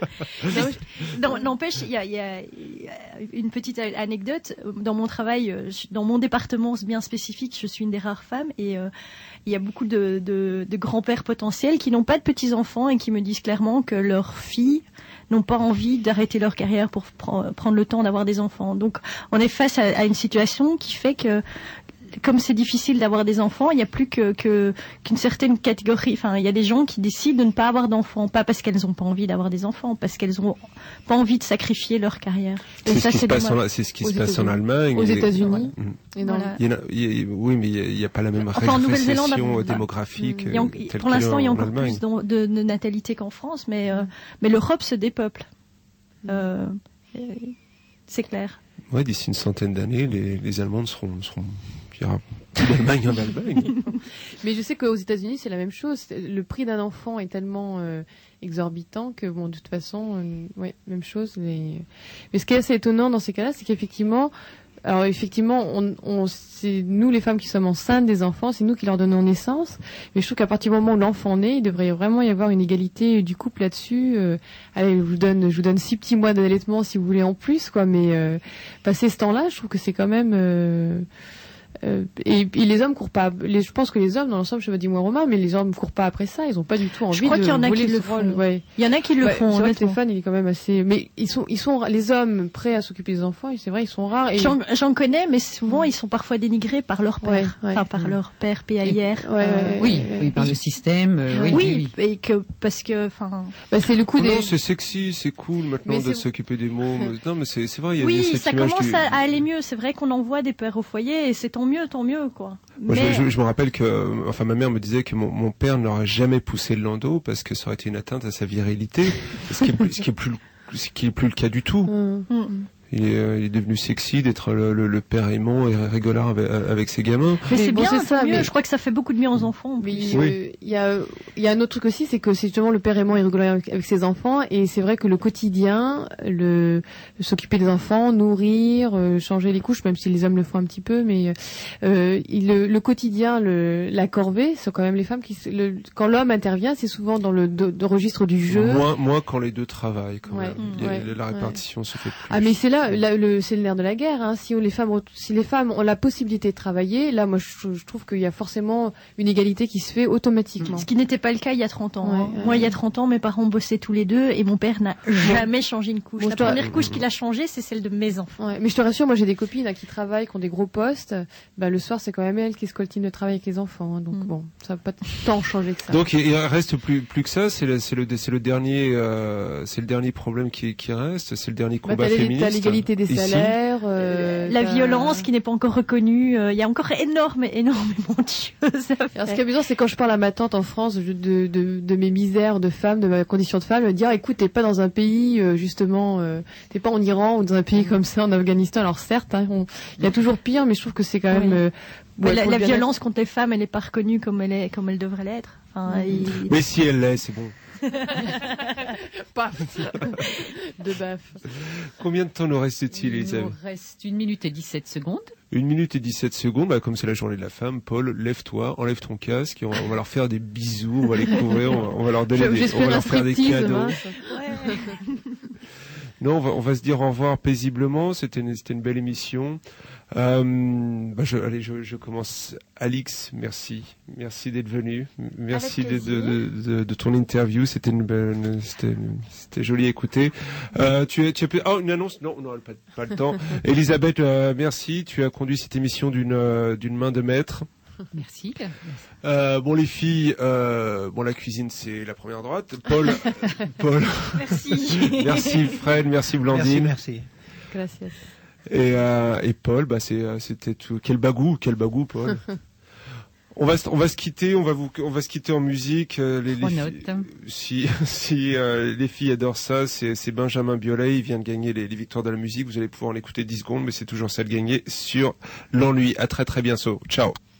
Non, n'empêche, il y a, y a une petite anecdote. Dans mon travail, dans mon département bien spécifique, je suis une des rares femmes et euh, il y a beaucoup de, de, de grands-pères potentiels qui n'ont pas de petits-enfants et qui me disent clairement que leurs filles n'ont pas envie d'arrêter leur carrière pour pr- prendre le temps d'avoir des enfants. Donc, on est face à, à une situation qui fait que, comme c'est difficile d'avoir des enfants, il n'y a plus que, que qu'une certaine catégorie. Enfin, il y a des gens qui décident de ne pas avoir d'enfants, pas parce qu'elles n'ont pas envie d'avoir des enfants, parce qu'elles n'ont pas envie de sacrifier leur carrière. Et c'est, ça, ce c'est, en, c'est ce qui aux se passe en Allemagne, aux États-Unis. Et... Et dans voilà. il y a, il y a, oui, mais il n'y a, a pas la même enfin, régression bah, démographique. Il y a, euh, pour l'instant, il y a encore Allemagne. plus de, de, de natalité qu'en France, mais euh, mais l'Europe se dépeuple. Euh, c'est clair. Ouais, d'ici une centaine d'années, les, les Allemandes seront, seront, il y aura plus d'Allemagne en Allemagne. Mais je sais qu'aux États-Unis, c'est la même chose. Le prix d'un enfant est tellement euh, exorbitant que, bon, de toute façon, euh, ouais, même chose. Les... Mais ce qui est assez étonnant dans ces cas-là, c'est qu'effectivement, alors effectivement, on, on, c'est nous les femmes qui sommes enceintes des enfants, c'est nous qui leur donnons naissance. Mais je trouve qu'à partir du moment où l'enfant naît, il devrait vraiment y avoir une égalité du couple là-dessus. Euh, allez, je vous donne, je vous donne six petits mois d'allaitement si vous voulez en plus, quoi. Mais euh, passer ce temps-là, je trouve que c'est quand même. Euh, Euh, et, et les hommes courent pas. Les, je pense que les hommes, dans l'ensemble, je me dis moi Romain, mais les hommes courent pas après ça. Ils ont pas du tout envie de. Je crois de qu'il y en a qui le rôle, font. Ouais. Il y en a qui le ouais, font. C'est vrai, Stéphane, il est quand même assez. Mais ils sont, ils sont les hommes prêts à s'occuper des enfants. Et c'est vrai, ils sont rares. Et... J'en, j'en connais, mais souvent ils sont parfois dénigrés par leur père, ouais, ouais, enfin par ouais. leur père P A I R. Ouais, euh, ouais, Oui, ouais, oui, par oui. le système. euh, oui, oui, oui, oui. et que parce que, enfin. Bah, c'est le coup non, des. c'est sexy, c'est cool maintenant Mais de c'est... s'occuper des mômes. Non, mais c'est, c'est vrai, il y a, oui, il y a cette ça image commence du... à aller mieux. C'est vrai qu'on envoie des pères au foyer et c'est tant mieux, tant mieux, quoi. Moi, mais... je, je, je me rappelle que, enfin, ma mère me disait que mon, mon père n'aurait jamais poussé le landau parce que ça aurait été une atteinte à sa virilité, ce qui est, ce qui est plus, ce qui est plus le cas du tout. Mmh. Mmh. Il est, euh, il est devenu sexy d'être le, le, le père aimant et rigolard avec, avec ses gamins. Mais, mais c'est bon, bien, c'est c'est ça, mieux. mais... Je crois que ça fait beaucoup de bien aux enfants. En Mais plus. il Oui. euh, y a, il y a un autre truc aussi, c'est que c'est justement le père aimant et rigolo avec, avec ses enfants, et c'est vrai que le quotidien, le, s'occuper des enfants, nourrir, euh, changer les couches, même si les hommes le font un petit peu, mais euh, il, le, le quotidien, le, la corvée, c'est quand même les femmes qui, le, quand l'homme intervient, c'est souvent dans le de, de registre du jeu. Moins, moins quand les deux travaillent, quand Ouais, même. Il y a- ouais, la répartition ouais. se fait plus. Ah mais c'est là, là le, c'est le nerf de la guerre. Hein. Si on, les femmes, si les femmes ont la possibilité de travailler, là, moi, je, je trouve qu'il y a forcément une égalité qui se fait automatiquement. Ce qui n'était pas le cas il y a trente ans. Ouais, hein. ouais. Moi, il y a trente ans, mes parents bossaient tous les deux et mon père n'a jamais changé une couche. Bon, La je te- première couche qu'il a changée, c'est celle de mes enfants. Ouais, mais je te rassure, moi j'ai des copines hein, qui travaillent, qui ont des gros postes. Bah, le soir, c'est quand même elles qui se coltinent le travail avec les enfants. Hein, donc Mm. bon, ça va pas tant changer que ça. Donc il il reste plus plus que ça. C'est le c'est le c'est le dernier euh, c'est le dernier problème qui qui reste. C'est le dernier bah, combat t'as, les- féministe. t'as l'égalité des Ici. salaires, euh, La t'as- violence qui n'est pas encore reconnue. euh, Il y a encore énorme, énormément de choses à Alors, ce qui est faire. amusant, c'est quand je parle à ma tante en France de, de, de, de mes misères de femme, de ma condition de femme, elle me dit ah, écoute, t'es pas dans un pays euh, justement, euh, t'es pas en Iran ou dans un pays comme ça, en Afghanistan. Alors certes, hein, on- il y a toujours pire, mais je trouve que c'est quand même. Oui. euh, Mais ouais, la, pour la le bien-être. violence contre les femmes, elle n'est pas reconnue comme elle est, comme elle devrait l'être. Enfin, il- Mais si elle l'est, c'est bon. Paf de baffe. Combien de temps nous reste-t-il, Il Elisabeth? nous reste une minute et dix-sept secondes. Une minute et dix-sept secondes, bah, comme c'est la journée de la femme, Paul, lève-toi, enlève ton casque, et on, on va leur faire des bisous, on va les couvrir, on va, on va leur donner des, on J'espère va un leur faire des striptease, cadeaux. mince. Ouais. Non, on va, on va se dire au revoir paisiblement. C'était une, c'était une belle émission. Euh, bah je, allez, je, je commence. Alix, merci, merci d'être venu, merci de, Avec de, plaisir. de, de, de ton interview. C'était une belle, une- c'était, c'était joli à écouter. Euh, tu es, tu as, oh, une annonce? Non, non, pas, pas le temps. Elisabeth, euh, merci. Tu as conduit cette émission d'une, euh, d'une main de maître. Merci. Euh, bon, les filles, euh, bon, la cuisine, c'est la première droite. Paul, Paul, Merci. merci Fred, merci Blandine. Merci, merci. Gracias. Et, euh, et Paul, bah c'est, euh, c'était tout. Quel bagou, quel bagou, Paul. On va, se- on va se quitter, on va vous, on va se quitter en musique. euh, Les, les Trois filles- notes. si, si euh, les filles adorent ça, c'est, c'est Benjamin Biolay. Il vient de gagner les, les victoires de la musique. Vous allez pouvoir en écouter dix secondes, mais c'est toujours ça de gagner sur l'ennui. À très très bientôt. Ciao.